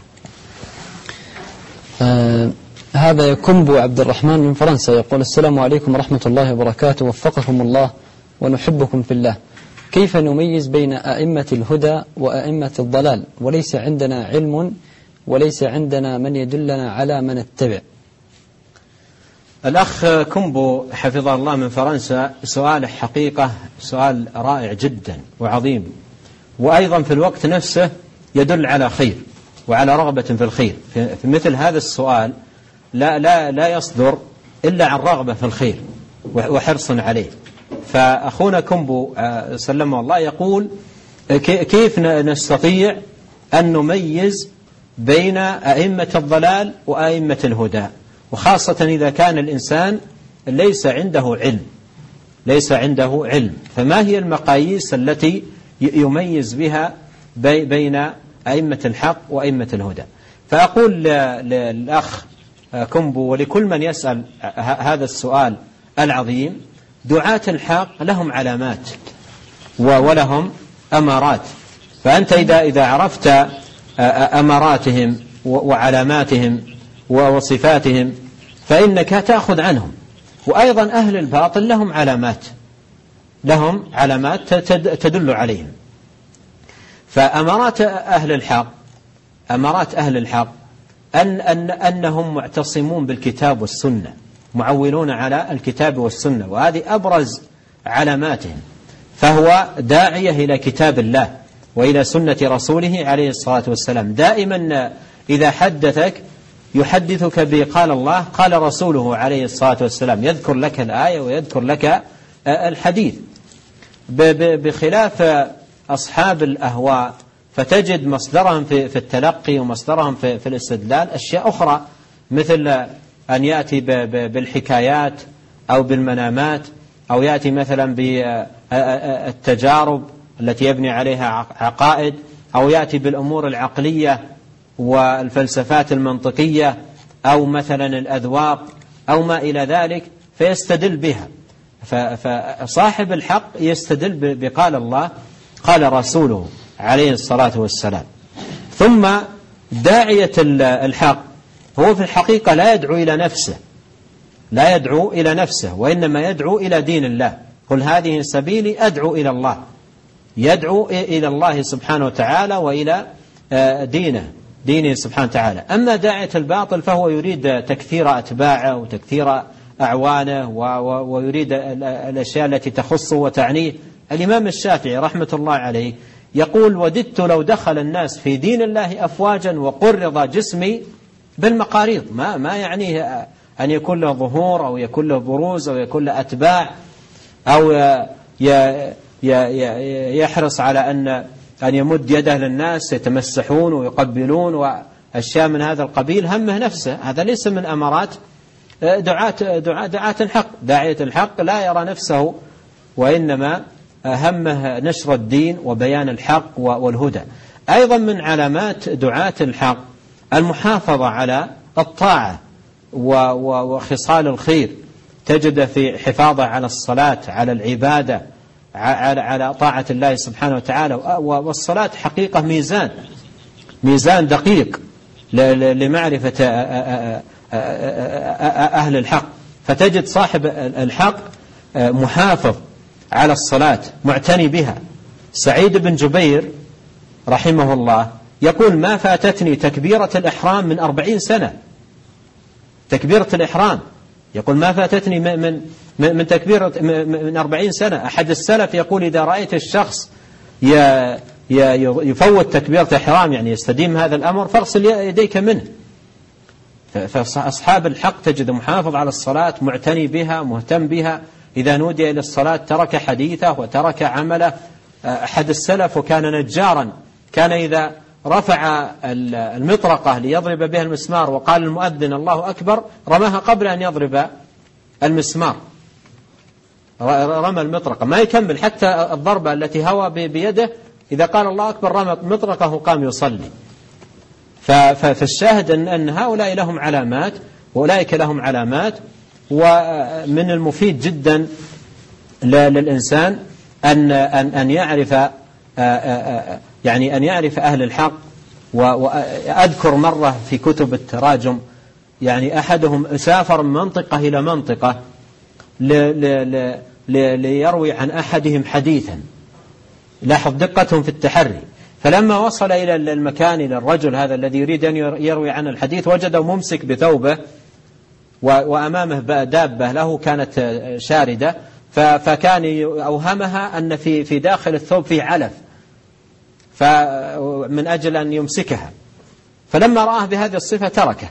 Speaker 2: آه هذا يكنبو عبد الرحمن من فرنسا يقول: السلام عليكم ورحمة الله وبركاته، وفقكم الله ونحبكم في الله. كيف نميز بين أئمة الهدى وأئمة الضلال وليس عندنا علم وليس عندنا من يدلنا على من نتبع؟
Speaker 1: الأخ كنبو حفظه الله من فرنسا سؤال حقيقة سؤال رائع جدا وعظيم، وأيضا في الوقت نفسه يدل على خير. وعلى رغبة في الخير. في مثل هذا السؤال لا, لا, لا يصدر إلا عن رغبة في الخير وحرص عليه. فأخونا كومبو سلمه الله يقول كيف نستطيع أن نميز بين أئمة الضلال وأئمة الهدى، وخاصة إذا كان الإنسان ليس عنده علم ليس عنده علم فما هي المقاييس التي يميز بها بين أئمة الحق وأئمة الهدى؟ فأقول للأخ كومبو ولكل من يسأل هذا السؤال العظيم: دعاة الحق لهم علامات ولهم أمارات، فأنت إذا إذا عرفت أماراتهم وعلاماتهم وصفاتهم فإنك تأخذ عنهم. وأيضا أهل الباطل لهم علامات لهم علامات تدل عليهم. فأمارات أهل الحق أمارات أهل الحق أن أن أنهم معتصمون بالكتاب والسنة، معولون على الكتاب والسنة، وهذه أبرز علاماتهم. فهو داعية إلى كتاب الله وإلى سنة رسوله عليه الصلاة والسلام. دائما إذا حدثك يحدثك بقال الله قال رسوله عليه الصلاة والسلام، يذكر لك الآية ويذكر لك الحديث، بخلاف أصحاب الأهواء فتجد مصدرهم في التلقي ومصدرهم في الاستدلال أشياء أخرى، مثل أن يأتي بالحكايات أو بالمنامات، أو يأتي مثلا بالتجارب التي يبني عليها عقائد، أو يأتي بالأمور العقلية والفلسفات المنطقية، أو مثلا الأذواق أو ما إلى ذلك، فيستدل بها. فصاحب الحق يستدل بقال الله قال رسوله عليه الصلاة والسلام. ثم داعية الحق هو في الحقيقة لا يدعو إلى نفسه لا يدعو إلى نفسه وإنما يدعو إلى دين الله. قل هذه سبيلي أدعو إلى الله، يدعو إلى الله سبحانه وتعالى وإلى دينه دينه سبحانه وتعالى. أما داعية الباطل فهو يريد تكثير أتباعه وتكثير أعوانه ويريد الأشياء التي تخصه وتعنيه. الإمام الشافعي رحمة الله عليه يقول: وددت لو دخل الناس في دين الله أفواجا وقرض جسمي بالمقاريض. ما, ما يعنيه أن يكون له ظهور أو يكون له بروز أو يكون له أتباع أو يحرص على أن أن يمد يده للناس يتمسحون ويقبلون وأشياء من هذا القبيل. همه نفسه، هذا ليس من أمارات دعاة دعاة الحق. داعية الحق لا يرى نفسه، وإنما همه نشر الدين وبيان الحق والهدى. أيضا من علامات دعاة الحق المحافظة على الطاعة وخصال الخير. تجد في حفاظه على الصلاة، على العبادة، على طاعة الله سبحانه وتعالى. والصلاة حقيقة ميزان ميزان دقيق لمعرفة أهل الحق. فتجد صاحب الحق محافظ على الصلاة معتني بها. سعيد بن جبير رحمه الله يقول: ما فاتتني تكبيرة الإحرام من أربعين سنة. تكبيرة الإحرام يقول ما فاتتني من من تكبيرة من أربعين سنة. أحد السلف يقول: إذا رأيت الشخص يفوت تكبيرة الإحرام يعني يستديم هذا الأمر فاغسل يديك منه. فأصحاب الحق تجد محافظ على الصلاة، معتني بها، مهتم بها. إذا نودي إلى الصلاة ترك حديثه وترك عمله. أحد السلف وكان نجارا، كان إذا رفع المطرقة ليضرب بها المسمار وقال المؤذن الله أكبر رماها قبل أن يضرب المسمار. رمى المطرقة ما يكمل حتى الضربة التي هوى بيده، إذا قال الله أكبر رمى مطرقة وقام يصلي. فالشاهد أن هؤلاء لهم علامات وأولئك لهم علامات. ومن المفيد جدا للإنسان أن أن يعرف يعني أن يعرف أهل الحق. وأذكر مرة في كتب التراجم يعني أحدهم سافر من منطقة إلى منطقة ليروي عن أحدهم حديثا. لاحظ دقتهم في التحري. فلما وصل إلى المكان إلى الرجل هذا الذي يريد أن يروي عن الحديث وجده ممسك بثوبه وأمامه دابة له كانت شاردة، فكان أوهمها أن في في داخل الثوب فيه علف، فمن أجل أن يمسكها فلما رآه بهذه الصفة تركه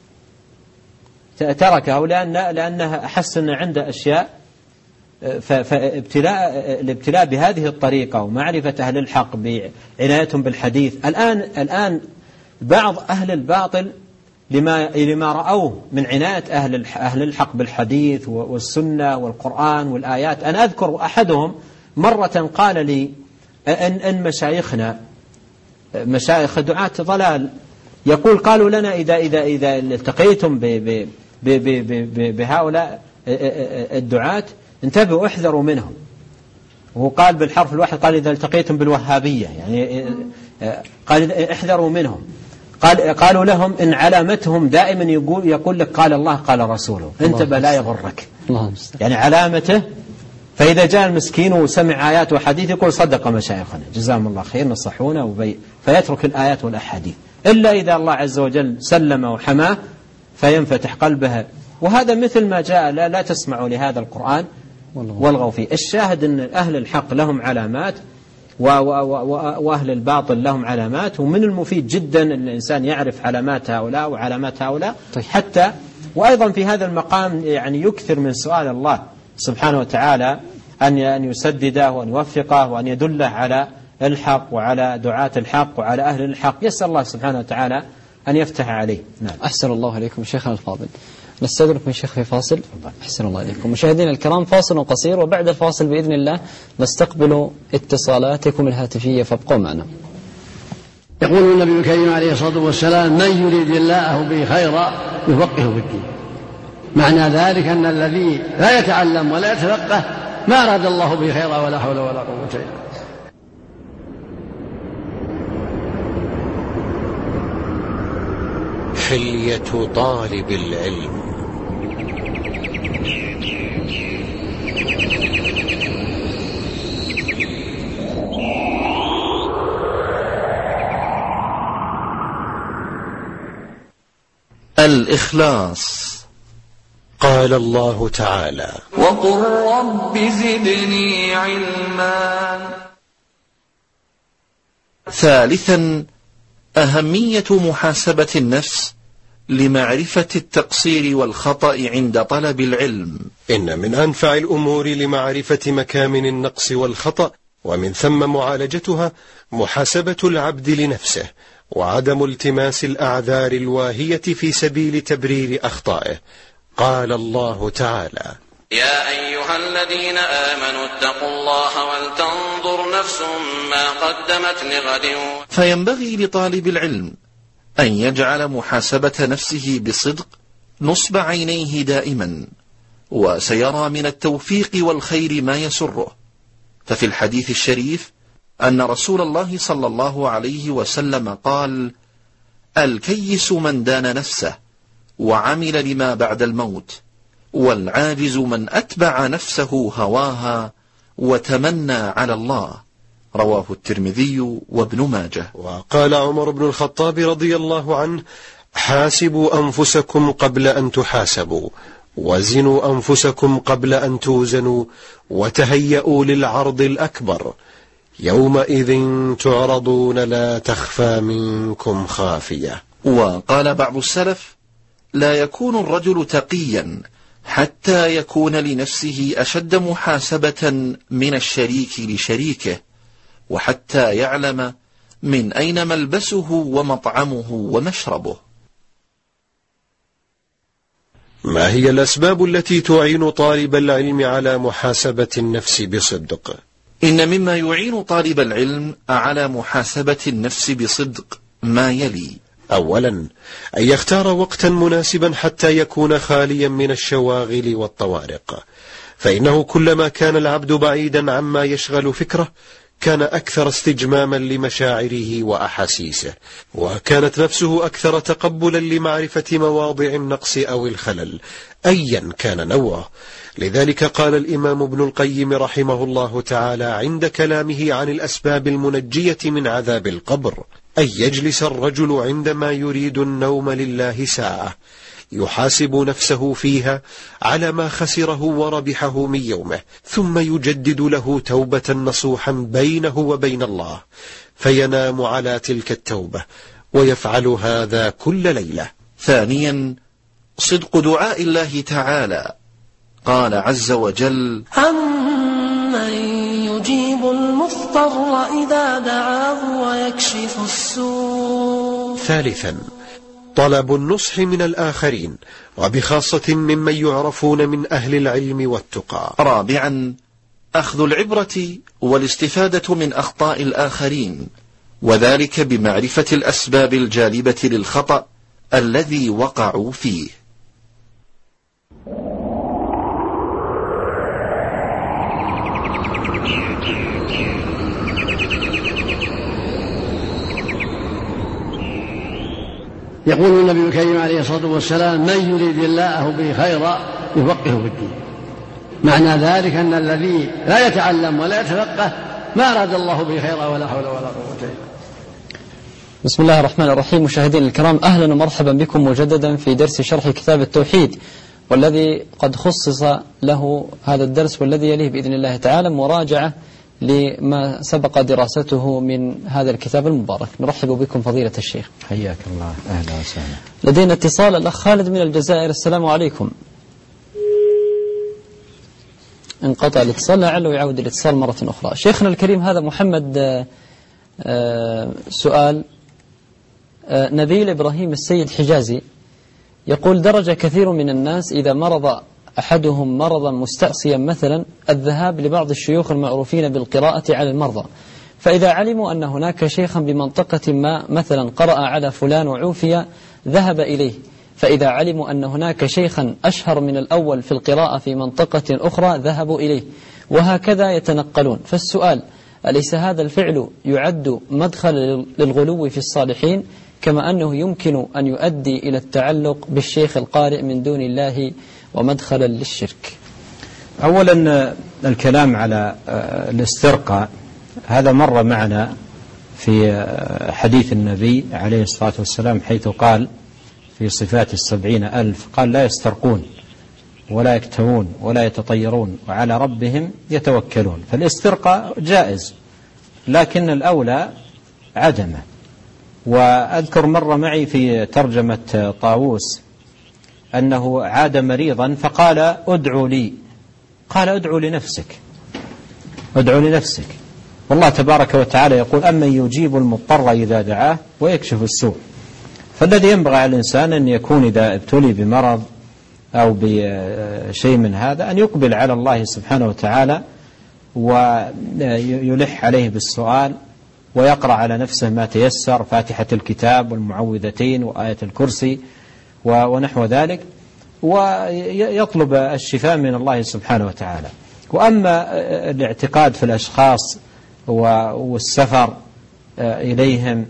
Speaker 1: تركه لأن لأنه أحس أن عنده أشياء. فابتلاء الابتلاء بهذه الطريقة ومعرفة أهل الحق بعنايتهم بالحديث. الآن الآن بعض أهل الباطل لما لما رأوه من عناية أهل أهل الحق بالحديث والسنة والقرآن والآيات. أنا أذكر أحدهم مرة قال لي أن أن مشايخنا مشايخ دعاة ضلال يقول قالوا لنا إذا إذا إذا التقيتم بهؤلاء الدعاة انتبهوا احذروا منهم. وقال بالحرف الواحد قال إذا التقيتم بالوهابية يعني قال احذروا منهم. قال قالوا لهم إن علامتهم دائما يقول يقول لك قال الله قال رسوله انتبه لا يغرك يعني علامته. فإذا جاء المسكين وسمع آيات وحديث يقول صدق مشايخنا جزاهم الله خير نصحونا وبي فيترك الآيات والأحاديث إلا إذا الله عز وجل سلم وحماه فينفتح قلبها. وهذا مثل ما جاء لا, لا تسمعوا لهذا القرآن والغوا فيه. الشاهد أن أهل الحق لهم علامات وأهل الباطل لهم علامات. ومن المفيد جدا أن الإنسان يعرف علامات هؤلاء وعلامات هؤلاء حتى وأيضا في هذا المقام يعني يكثر من سؤال الله سبحانه وتعالى أن أن يسدده وأن يوفقه وأن يدله على الحق وعلى دعاة الحق وعلى أهل الحق. يسأل الله سبحانه وتعالى أن يفتح عليه. نعم.
Speaker 2: أحسن الله عليكم شيخنا الفاضل. نستدرك من شيخ في فاصل. أحسن الله عليكم مشاهدينا الكرام. فاصل قصير وبعد الفاصل بإذن الله نستقبل اتصالاتكم الهاتفية فابقوا معنا.
Speaker 3: يقول النبي الكريم عليه الصلاة والسلام من يريد الله به خيرا يفقهه في الدين. معنى ذلك أن الذي لا يتعلم ولا يتفقه ما أراد الله به خيرا ولا حول ولا قوة إلا بالله.
Speaker 4: حلية طالب العلم. الإخلاص. قال الله تعالى
Speaker 5: وقل رب زدني علما.
Speaker 4: ثالثا أهمية محاسبة النفس لمعرفة التقصير والخطأ عند طلب العلم.
Speaker 6: إن من أنفع الأمور لمعرفة مكامن النقص والخطأ ومن ثم معالجتها محاسبة العبد لنفسه وعدم التماس الأعذار الواهية في سبيل تبرير أخطائه. قال الله تعالى
Speaker 5: يا أيها الذين آمنوا اتقوا الله ولتنظر نفس ما قدمت لغد.
Speaker 4: فينبغي لطالب العلم أن يجعل محاسبة نفسه بصدق نصب عينيه دائما وسيرى من التوفيق والخير ما يسره. ففي الحديث الشريف أن رسول الله صلى الله عليه وسلم قال الكيس من دان نفسه وعمل لما بعد الموت والعاجز من أتبع نفسه هواها وتمنى على الله. رواه الترمذي وابن ماجه.
Speaker 6: وقال عمر بن الخطاب رضي الله عنه حاسبوا أنفسكم قبل أن تحاسبوا وزنوا أنفسكم قبل أن توزنوا وتهيئوا للعرض الأكبر يومئذ تعرضون لا تخفى منكم خافية.
Speaker 4: وقال بعض السلف لا يكون الرجل تقيا حتى يكون لنفسه أشد محاسبة من الشريك لشريكه وحتى يعلم من أين ملبسه ومطعمه ومشربه.
Speaker 6: ما هي الأسباب التي تعين طالب العلم على محاسبة النفس بصدق؟
Speaker 4: إن مما يعين طالب العلم على محاسبة النفس بصدق ما يلي.
Speaker 6: أولا أن يختار وقتا مناسبا حتى يكون خاليا من الشواغل والطوارق، فإنه كلما كان العبد بعيدا عما يشغل فكره كان أكثر استجماما لمشاعره وأحاسيسه، وكانت نفسه أكثر تقبلا لمعرفة مواضع النقص أو الخلل أيا كان نوعه. لذلك قال الإمام ابن القيم رحمه الله تعالى عند كلامه عن الأسباب المنجية من عذاب القبر أن يجلس الرجل عندما يريد النوم لله ساعة يحاسب نفسه فيها على ما خسره وربحه من يومه، ثم يجدد له توبة نصوحا بينه وبين الله، فينام على تلك التوبة ويفعل هذا كل ليلة.
Speaker 4: ثانيا صدق دعاء الله تعالى، قال عز وجل:
Speaker 7: أمن يجيب المضطر إذا دعاه ويكشف السوء.
Speaker 6: ثالثا طلب النصح من الآخرين، وبخاصة ممن يعرفون من أهل العلم والتقى.
Speaker 4: رابعا أخذ العبرة والاستفادة من أخطاء الآخرين، وذلك بمعرفة الأسباب الجالبة للخطأ الذي وقعوا فيه.
Speaker 3: يقول النبي الكريم عليه الصلاة والسلام: من يريد الله به خيرا يفقهه في الدين. معنى ذلك أن الذي لا يتعلم ولا يتفقه ما أراد الله به خيرا ولا حول ولا قوة إلا بالله.
Speaker 2: بسم الله الرحمن الرحيم. مشاهدينا الكرام، أهلا ومرحبا بكم مجددا في درس شرح كتاب التوحيد، والذي قد خصص له هذا الدرس والذي يليه بإذن الله تعالى مراجعة لما سبق دراسته من هذا الكتاب المبارك. نرحب بكم فضيلة الشيخ.
Speaker 1: حياك الله، أهلا وسهلا.
Speaker 2: لدينا اتصال، الأخ خالد من الجزائر. السلام عليكم. انقطع الاتصال، لعله يعود الاتصال مرة أخرى. شيخنا الكريم، هذا محمد آآ آآ سؤال. نبيل إبراهيم السيد حجازي يقول: درج كثير من الناس إذا مرض أحدهم مرضا مستعصيا مثلا الذهاب لبعض الشيوخ المعروفين بالقراءة على المرضى، فإذا علموا أن هناك شيخا بمنطقة ما مثلا قرأ على فلان وعوفي ذهب إليه، فإذا علموا أن هناك شيخا أشهر من الأول في القراءة في منطقة أخرى ذهبوا إليه، وهكذا يتنقلون. فالسؤال: أليس هذا الفعل يعد مدخل للغلو في الصالحين، كما أنه يمكن أن يؤدي إلى التعلق بالشيخ القارئ من دون الله ومدخلا للشرك؟
Speaker 1: أولا الكلام على الاسترقاء هذا مر معنا في حديث النبي عليه الصلاة والسلام، حيث قال في صفات السبعين ألف، قال: لا يسترقون ولا يكتوون ولا يتطيرون وعلى ربهم يتوكلون. فالاسترقاء جائز، لكن الأولى عدمه. وأذكر مرة معي في ترجمة طاووس أنه عاد مريضا فقال: ادعوا لي. قال: ادعوا لنفسك، ادعوا لنفسك. والله تبارك وتعالى يقول: أمن يجيب المضطر إذا دعاه ويكشف السوء. فالذي ينبغي على الإنسان أن يكون إذا ابتلي بمرض أو بشيء من هذا أن يقبل على الله سبحانه وتعالى ويلح عليه بالسؤال، ويقرأ على نفسه ما تيسر، فاتحة الكتاب والمعوذتين وآية الكرسي ونحو ذلك، ويطلب الشفاء من الله سبحانه وتعالى. وأما الاعتقاد في الأشخاص والسفر إليهم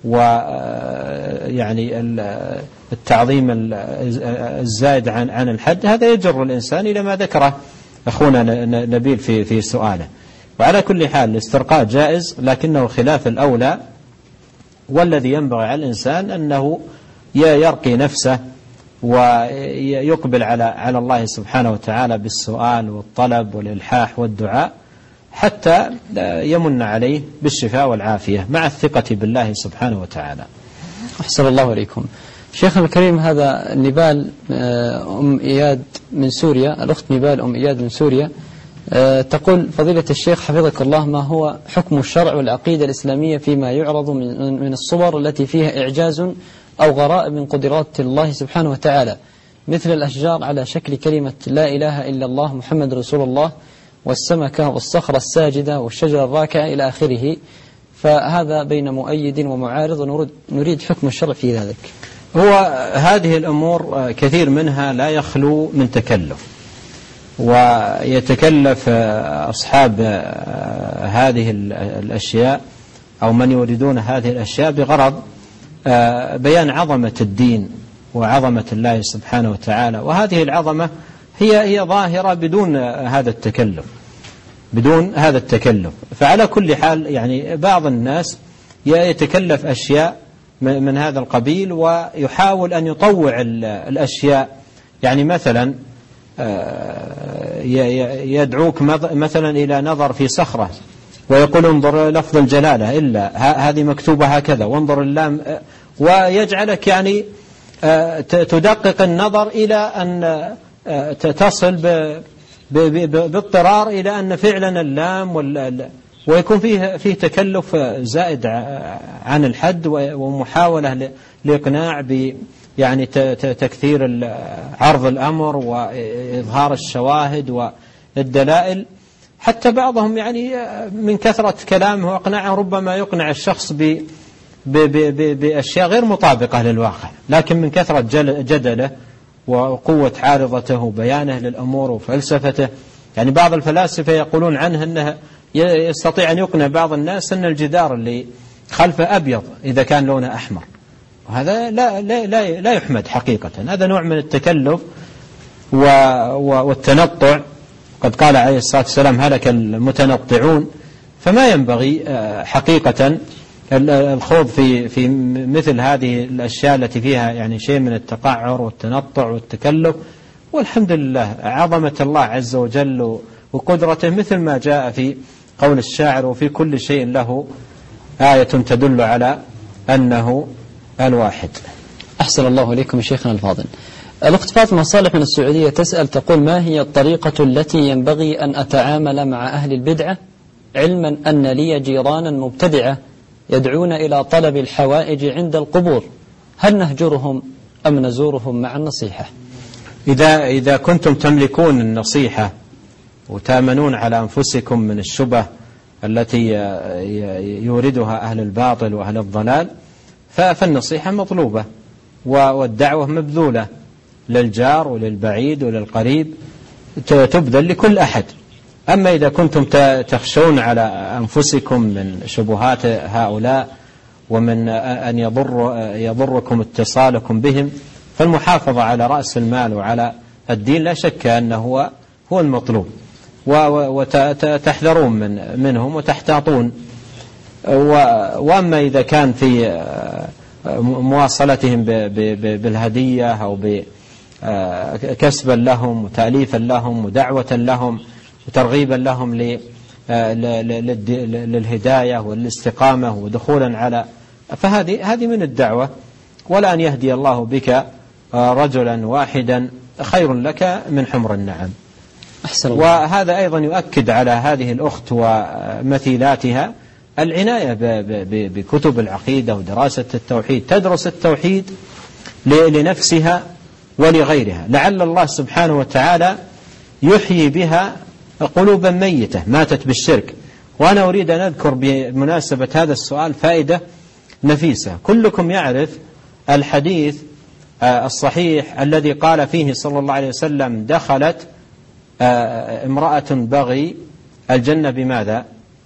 Speaker 1: ويعني التعظيم الزائد عن عن الحد، هذا يجر الإنسان إلى ما ذكره أخونا نبيل في في سؤاله. وعلى كل حال الاسترقاء جائز، لكنه خلاف الأولى، والذي ينبغي على الإنسان أنه يرقي نفسه ويقبل على على الله سبحانه وتعالى بالسؤال والطلب والإلحاح والدعاء حتى يمن عليه بالشفاء والعافية مع الثقة بالله سبحانه وتعالى.
Speaker 2: أحسن الله عليكم. شيخنا الكريم، هذا نبال أم إياد من سوريا، الأخت نبال أم إياد من سوريا، تقول: فضيلة الشيخ حفظك الله، ما هو حكم الشرع والعقيدة الإسلامية فيما يعرض من من الصور التي فيها إعجاز أو غرائب من قدرات الله سبحانه وتعالى، مثل الأشجار على شكل كلمة لا إله إلا الله محمد رسول الله، والسمكة والصخرة الساجدة والشجرة الراكعة إلى آخره؟ فهذا بين مؤيد ومعارض، ونريد نريد حكم الشرع في ذلك.
Speaker 1: هو هذه الأمور كثير منها لا يخلو من تكلف، ويتكلف أصحاب هذه الأشياء أو من يريدون هذه الأشياء بغرض بيان عظمة الدين وعظمة الله سبحانه وتعالى، وهذه العظمة هي هي ظاهرة بدون هذا التكلف بدون هذا التكلف. فعلى كل حال يعني بعض الناس يتكلف أشياء من هذا القبيل ويحاول أن يطوع الأشياء، يعني مثلا يدعوك مثلا إلى نظر في صخرة ويقول انظر لفظ الجلالة إلا هذه مكتوبة هكذا، وانظر اللام ويجعلك يعني تدقق النظر إلى أن تصل باضطرار إلى أن فعلا اللام ويكون فيه فيه تكلف زائد عن الحد ومحاولة لإقناع ب يعني تكثير عرض الأمر وإظهار الشواهد والدلائل. حتى بعضهم يعني من كثرة كلامه وإقناعه ربما يقنع الشخص ب بأشياء غير مطابقة للواقع، لكن من كثرة جدله وقوة عارضته وبيانه للأمور وفلسفته، يعني بعض الفلاسفة يقولون عنه أنه يستطيع أن يقنع بعض الناس أن الجدار اللي خلفه أبيض إذا كان لونه أحمر، وهذا لا, لا, لا, لا يحمد حقيقة. هذا نوع من التكلف والتنطع. قد قال عليه الصلاة والسلام هلك المتنطعون. فما ينبغي حقيقة الخوض في في مثل هذه الأشياء التي فيها يعني شيء من التقعر والتنطع والتكلف. والحمد لله عظمة الله عز وجل وقدرته مثل ما جاء في قول الشاعر: وفي كل شيء له آية تدل على أنه الواحد.
Speaker 2: أحسن الله إليكم شيخنا الفاضل. الأخت فاطمة صالح من السعودية تسأل تقول: ما هي الطريقة التي ينبغي أن أتعامل مع أهل البدعة علما أن لي جيرانا مبتدعة يدعون إلى طلب الحوائج عند القبور، هل نهجرهم أم نزورهم مع النصيحة؟
Speaker 1: إذا إذا كنتم تملكون النصيحة وتأمنون على أنفسكم من الشبه التي يوردها أهل الباطل وأهل الضلال فالنصيحة مطلوبة والدعوة مبذولة للجار وللبعيد وللقريب، تبذل لكل أحد. أما إذا كنتم تخشون على أنفسكم من شبهات هؤلاء ومن أن يضر يضركم اتصالكم بهم فالمحافظة على رأس المال وعلى الدين لا شك أنه هو هو المطلوب، وتحذرون من منهم وتحتاطون. وأما إذا كان في مواصلتهم بالهدية أو بكسبا لهم وتأليفا لهم ودعوة لهم وترغيبا لهم للهداية والاستقامة ودخولا على، فهذه هذه من الدعوة. ولا أن يهدي الله بك رجلا واحدا خير لك من حمر النعم. وهذا أيضا يؤكد على هذه الأخت ومثيلاتها العناية بكتب العقيدة ودراسة التوحيد، تدرس التوحيد لنفسها ولغيرها، لعل الله سبحانه وتعالى يحيي بها قلوبا ميتة ماتت بالشرك. وأنا أريد أن أذكر بمناسبة هذا السؤال فائدة نفيسة. كلكم يعرف الحديث الصحيح الذي قال فيه صلى الله عليه وسلم: دخلت امرأة بغي الجنة بماذا؟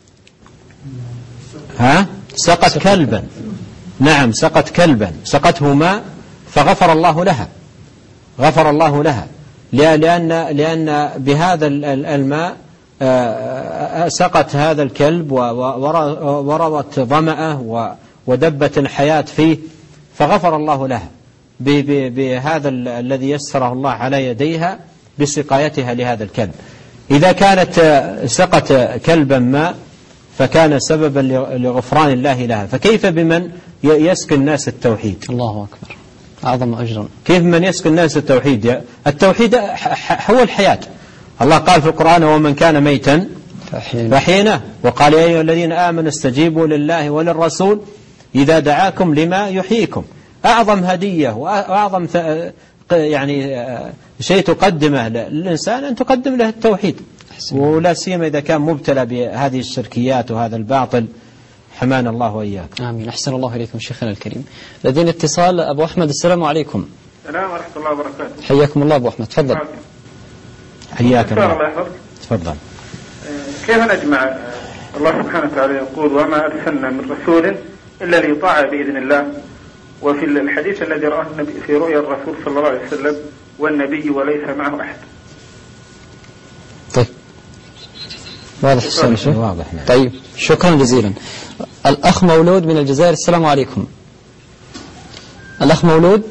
Speaker 1: ها؟ سقت كلبا. نعم، سقت كلبا، سقته ماء فغفر الله لها، غفر الله لها لأن لأن بهذا الماء سقت هذا الكلب وروت ظمأه ودبت الحياة فيه فغفر الله لها بهذا الذي يسره الله على يديها بسقايتها لهذا الكلب. إذا كانت سقت كلبا ماء فكان سببا لغفران الله لها، فكيف بمن يسقي الناس التوحيد؟
Speaker 2: الله أكبر، أعظم أجرا.
Speaker 1: كيف من يسقي الناس التوحيد؟ التوحيد هو الحياة. الله قال في القرآن: ومن كان ميتا فأحييناه، وقال: يا أيها الذين آمنوا استجيبوا لله وللرسول إذا دعاكم لما يحييكم. أعظم هدية وأعظم يعني شيء تقدمه للإنسان أن تقدم له التوحيد، ولا سيما إذا كان مبتلى بهذه الشركيات وهذا الباطل، حمانا الله وإياك.
Speaker 2: آمين. أحسن الله إليكم شيخنا الكريم. لدينا اتصال. أبو أحمد، السلام عليكم.
Speaker 8: السلام ورحمة الله وبركاته.
Speaker 2: حياكم الله أبو أحمد، تفضل.
Speaker 1: حياك الله. تفضل.
Speaker 8: كيف نجمع الله سبحانه وتعالى يقول: وما أرسلنا من رسول إلا ليطاع بإذن الله، وفي الحديث الذي رآه النبي في رؤيا الرسول صلى الله عليه وسلم: والنبي وليس معه أحد.
Speaker 2: طيب، واضح السؤال؟ واضح. طيب، شكرا جزيلا. الأخ مولود من الجزائر، السلام عليكم. الأخ مولود.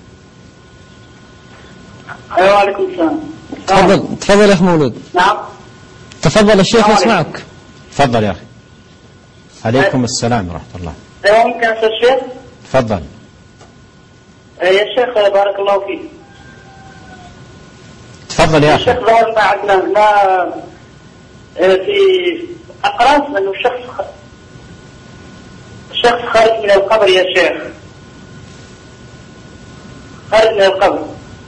Speaker 9: أيوة، وعليكم السلام.
Speaker 2: تفضل تفضل يا أخ مولود.
Speaker 9: نعم،
Speaker 2: تفضل الشيخ يسمعك.
Speaker 1: تفضل يا أخي. عليكم السلام ورحمة الله.
Speaker 9: أيوة، ممكن أسأل الشيخ؟
Speaker 1: تفضل.
Speaker 9: يا شيخ بارك الله فيك.
Speaker 1: تفضل يا أخي.
Speaker 9: الشيخ ظهر ما عندنا ما في أقراص أنه الشخص الشخص خارج من القبر يا شيخ، خارج من القبر،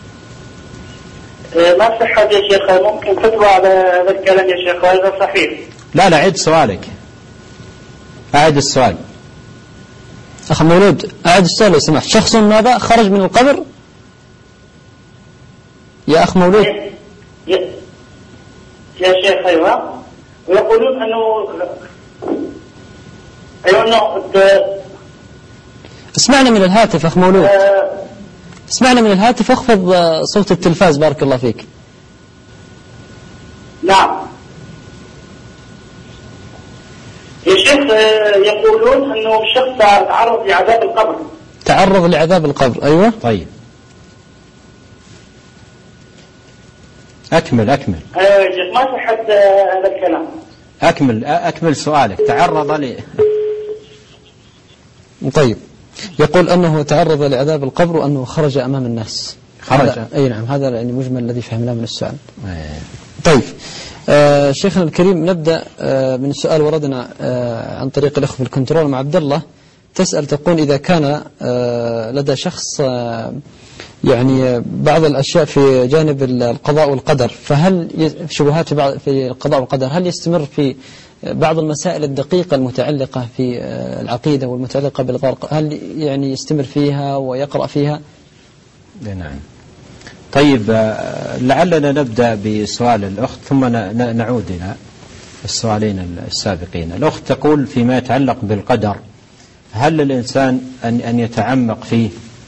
Speaker 9: ما صحة يا شيخ؟ ممكن فتوى على هذا الكلام يا شيخ وهذا صحيح؟
Speaker 1: لا لا عد سؤالك، أعد السؤال.
Speaker 2: أخ مولود أعد السؤال لو سمحت. شخص ماذا خرج من القبر يا أخ مولود؟
Speaker 9: يا, يا شيخ أيوة، ويقولون أنه أيوة أنه
Speaker 2: اسمعنا من الهاتف أخ مولود، اسمعنا من الهاتف، اخفض صوت التلفاز بارك الله فيك.
Speaker 9: نعم يا شيخ، يقولون أنه الشخص تعرض لعذاب القبر.
Speaker 2: تعرض لعذاب القبر أيوة.
Speaker 1: طيب أكمل أكمل.
Speaker 9: أيوة يا شيخ، ما صحت هذا الكلام.
Speaker 1: أكمل أكمل سؤالك. تعرض لي.
Speaker 2: طيب يقول أنه تعرض لعذاب القبر وأنه خرج أمام الناس.
Speaker 1: خرج.
Speaker 2: أي نعم، هذا يعني مجمل الذي فهمناه من السؤال. طيب آه شيخنا الكريم، نبدأ آه من السؤال. وردنا آه عن طريق الأخ في الكنترول مع عبد الله، تسأل تقول إذا كان آه لدى شخص آه يعني بعض الأشياء في جانب القضاء والقدر، فهل شبهات في, بعض في القضاء والقدر هل يستمر في بعض المسائل الدقيقة المتعلقة في العقيدة والمتعلقة بالغرق، هل يعني يستمر فيها ويقرأ فيها؟
Speaker 1: نعم. طيب لعلنا نبدأ بسؤال الأخت ثم نعود إلى السؤالين السابقين. الأخت تقول فيما يتعلق بالقدر، هل للإنسان أن يتعمق فيه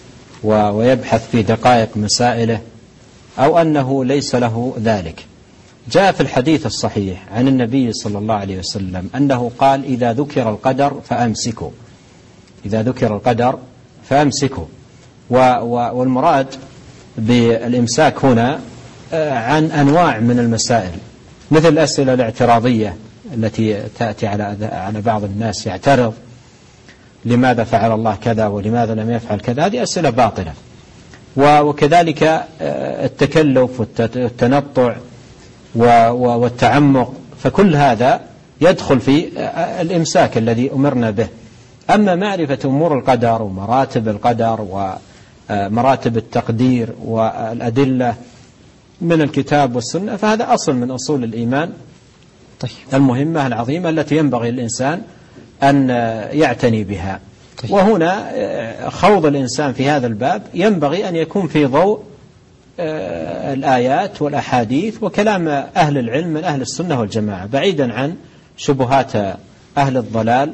Speaker 1: ويبحث في دقائق مسائله أو أنه ليس له ذلك؟ جاء في الحديث الصحيح عن النبي صلى الله عليه وسلم أنه قال إذا ذكر القدر فأمسكوا، إذا ذكر القدر فأمسكوا. والمراد بالإمساك هنا عن أنواع من المسائل، مثل الأسئلة الاعتراضية التي تأتي على على بعض الناس، يعترض لماذا فعل الله كذا ولماذا لم يفعل كذا، هذه أسئلة باطلة. وكذلك التكلف والتنطع والتعمق، فكل هذا يدخل في الإمساك الذي أمرنا به. أما معرفة أمور القدر ومراتب القدر ومراتب التقدير والأدلة من الكتاب والسنة، فهذا أصل من أصول الإيمان المهمة العظيمة التي ينبغي الإنسان أن يعتني بها. وهنا خوض الإنسان في هذا الباب ينبغي أن يكون في ضوء الآيات والأحاديث وكلام أهل العلم من أهل السنة والجماعة، بعيدا عن شبهات أهل الضلال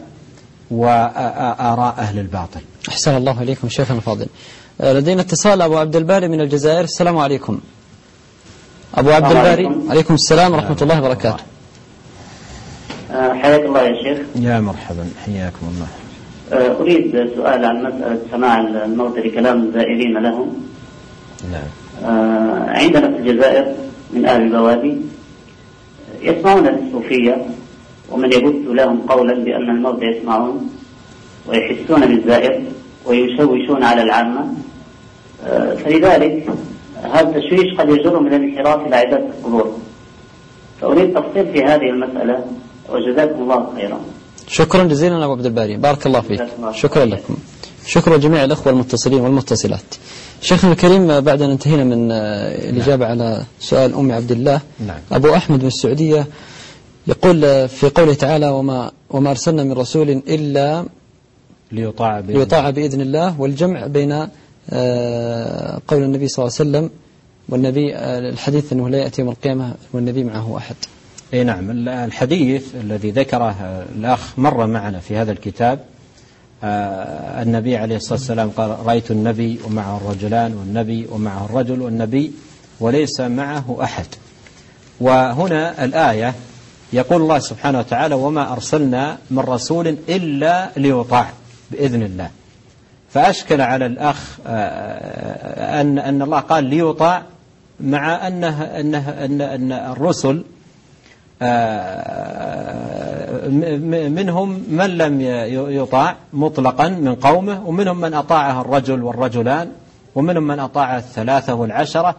Speaker 1: وآراء أهل الباطل.
Speaker 2: أحسن الله إليكم شيخنا الفاضل. لدينا اتصال أبو عبد الباري من الجزائر. السلام عليكم أبو عبد الباري. عليكم السلام ورحمة الله وبركاته.
Speaker 9: حياك الله يا شيخ.
Speaker 1: يا مرحبا، حياكم الله.
Speaker 9: أريد سؤال عن مسألة سماع الموتى لكلام الزائرين لهم.
Speaker 1: نعم.
Speaker 9: عندنا في الجزائر من أهل البوادي يسمعون للصوفية، ومن يبث لهم قولا بأن الموتى يسمعون ويحسون بالزائر ويشوشون على العامة، فلذلك هذا التشويش قد يجر من الانحراف إلى عبادة القبور. فأريد تفصيل في هذه المسألة وجزاكم الله خيرا.
Speaker 2: شكرا جزيلا أبو عبد الباري، بارك الله فيك. شكرا لكم، شكرا جميع الأخوة المتصلين والمتصلات. شيخنا الكريم، بعد أن انتهينا من الإجابة على سؤال أم عبد الله،
Speaker 1: نعم.
Speaker 2: أبو أحمد من السعودية يقول في قوله تعالى وما, وما أرسلنا من رسول إلا
Speaker 1: ليطاع بإذن,
Speaker 2: ليطاع بإذن الله، والجمع بين قول النبي صلى الله عليه وسلم والنبي الحديث أنه لا يأتي يوم القيامة والنبي معه أحد.
Speaker 1: أي نعم. الحديث الذي ذكره الأخ مر معنا في هذا الكتاب. النبي عليه الصلاة والسلام قال رأيت النبي ومعه الرجلان والنبي ومعه الرجل والنبي وليس معه أحد. وهنا الآية يقول الله سبحانه وتعالى وما أرسلنا من رسول إلا ليطاع بإذن الله. فأشكل على الأخ أن أن الله قال ليطاع مع أنه أنه أن أن الرسل منهم من لم يطاع مطلقا من قومه، ومنهم من أطاعه الرجل والرجلان ومنهم من أطاع الثلاثة والعشرة،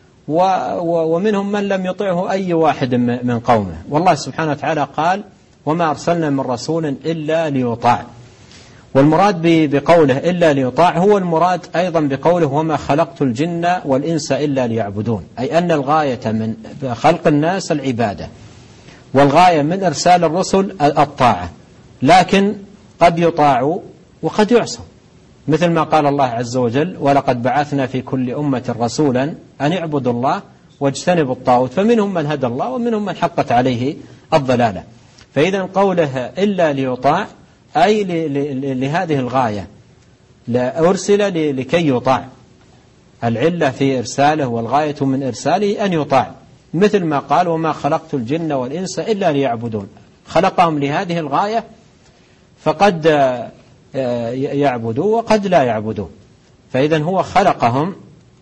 Speaker 1: ومنهم من لم يطعه أي واحد من قومه. والله سبحانه وتعالى قال وما أرسلنا من رسول إلا ليطاع، والمراد بقوله إلا ليطاع هو المراد أيضا بقوله وما خلقت الجن والإنس إلا ليعبدون، أي أن الغاية من خلق الناس العبادة، والغاية من إرسال الرسل الطاعة، لكن قد يطاعوا وقد يعصوا، مثل ما قال الله عز وجل ولقد بعثنا في كل أمة رسولا أن اعبدوا الله واجتنبوا الطاغوت، فمنهم من هدى الله ومنهم من حقت عليه الضلالة. فإذا قوله إلا ليطاع أي لهذه الغاية، لا أرسل لكي يطاع، العلة في إرساله والغاية من إرساله أن يطاع، مثل ما قال وما خلقت الجن والإنس إلا ليعبدون، خلقهم لهذه الغاية فقد يعبدوا وقد لا يعبدوا. فإذا هو خلقهم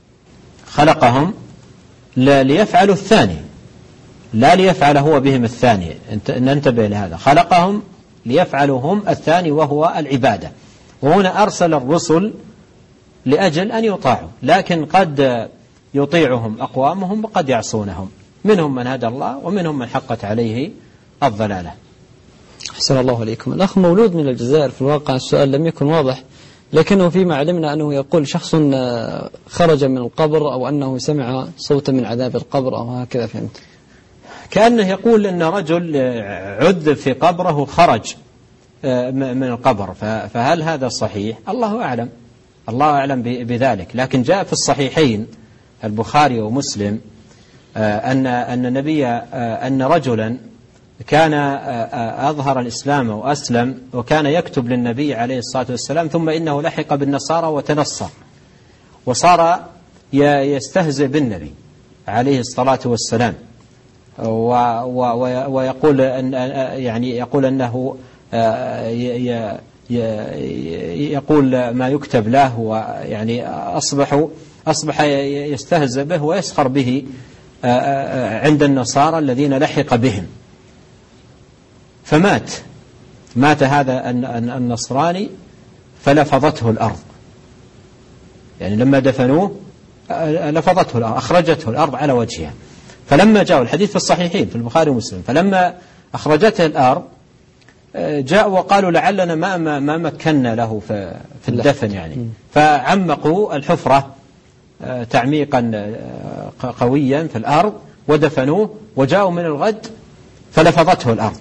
Speaker 1: خلقهم ليفعلوا الثاني، لا ليفعل هو بهم الثاني، ننتبه لهذا، خلقهم ليفعلوا هم الثاني وهو العبادة. وهنا أرسل الرسل لأجل أن يطاعوا، لكن قد يطيعهم أقوامهم وقد يعصونهم، منهم من هدى الله ومنهم من حقت عليه الضلالة.
Speaker 2: أحسن الله عليكم. الأخ مولود من الجزائر، في الواقع السؤال لم يكن واضح، لكنه فيما علمنا أنه يقول شخص خرج من القبر أو أنه سمع صوتا من عذاب القبر أو هكذا، فهمت؟
Speaker 1: كأنه يقول أن رجل عذب في قبره خرج من القبر، فهل هذا صحيح؟ الله أعلم، الله أعلم بذلك. لكن جاء في الصحيحين البخاري ومسلم أن أن النبي أن رجلا كان أظهر الإسلام وأسلم وكان يكتب للنبي عليه الصلاة والسلام، ثم إنه لحق بالنصارى وتنصر وصار يستهزئ بالنبي عليه الصلاة والسلام، ويقول أن يعني يقول أنه يقول ما يكتب له، ويعني أصبح أصبح يستهزئ به ويسخر به عند النصارى الذين لحق بهم، فمات مات هذا النصراني فلفظته الأرض، يعني لما دفنوه لفظته الأرض، أخرجته الأرض على وجهها. فلما جاءوا الحديث في الصحيحين في البخاري ومسلم، فلما أخرجته الأرض جاءوا وقالوا لعلنا ما ما مكنا له في الدفن، يعني فعمقوا الحفرة تعميقا قويا في الأرض ودفنوه، وجاءوا من الغد فلفظته الأرض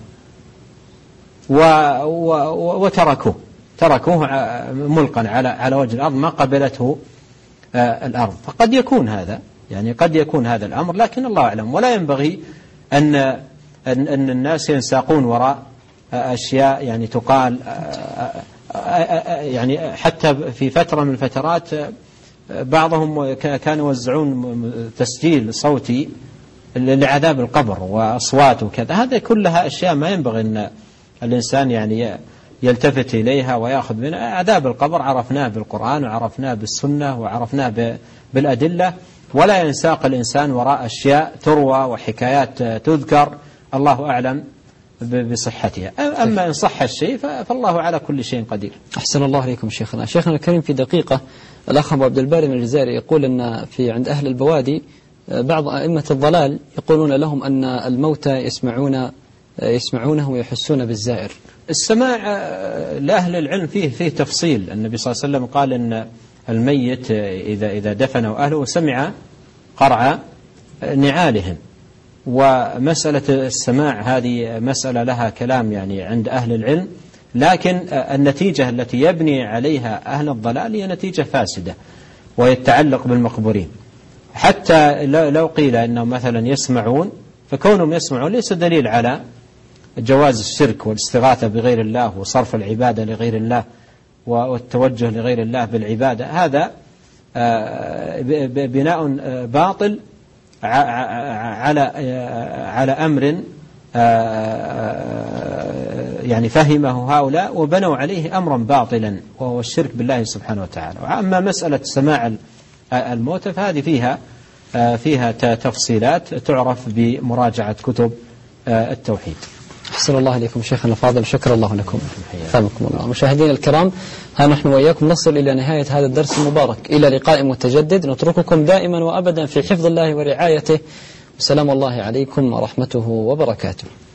Speaker 1: وتركوه تركوه ملقا على على وجه الأرض، ما قبلته الأرض. فقد يكون هذا يعني قد يكون هذا الأمر، لكن الله أعلم. ولا ينبغي أن أن الناس ينساقون وراء أشياء يعني تقال، يعني حتى في فترة من الفترات بعضهم كانوا يوزعون تسجيل صوتي لعذاب القبر وأصوات وكذا، هذا كلها أشياء ما ينبغي أن الإنسان يعني يلتفت إليها ويأخذ منها. عذاب القبر عرفناه بالقرآن وعرفناه بالسنة وعرفناه بالأدلة، ولا ينساق الإنسان وراء أشياء تروى وحكايات تذكر، الله أعلم بصحتها. أما إن صح الشيء فالله على كل شيء قدير.
Speaker 2: أحسن الله عليكم شيخنا. شيخنا الكريم، في دقيقة الأخ أبو عبد الباري من الجزائر يقول أن في عند أهل البوادي بعض أئمة الضلال يقولون لهم أن الموتى يسمعون يسمعونه ويحسون بالزائر.
Speaker 1: السماع لأهل العلم فيه فيه تفصيل. النبي صلى الله عليه وسلم قال أن الميت إذا إذا دفنه أهله سمع قرع نعالهم. ومسألة السماع هذه مسألة لها كلام يعني عند أهل العلم، لكن النتيجة التي يبني عليها أهل الضلال هي نتيجة فاسدة ويتعلق بالمقبورين. حتى لو قيل أنهم مثلا يسمعون، فكونهم يسمعون ليس دليل على جواز الشرك والاستغاثة بغير الله وصرف العبادة لغير الله والتوجه لغير الله بالعبادة. هذا بناء باطل على على أمر يعني فهمه هؤلاء وبنوا عليه أمرا باطلا وهو الشرك بالله سبحانه وتعالى. أما مسألة سماع الموتى فهذه فيها فيها تفصيلات تعرف بمراجعة كتب التوحيد.
Speaker 2: أحسن الله إليكم شيخنا الفاضل، شكر الله لكم. ثابكم الله. مشاهدينا الكرام، ها نحن وإياكم نصل إلى نهاية هذا الدرس المبارك، إلى لقاء متجدد، نترككم دائما وأبدا في حفظ الله ورعايته، وسلام الله عليكم ورحمته وبركاته.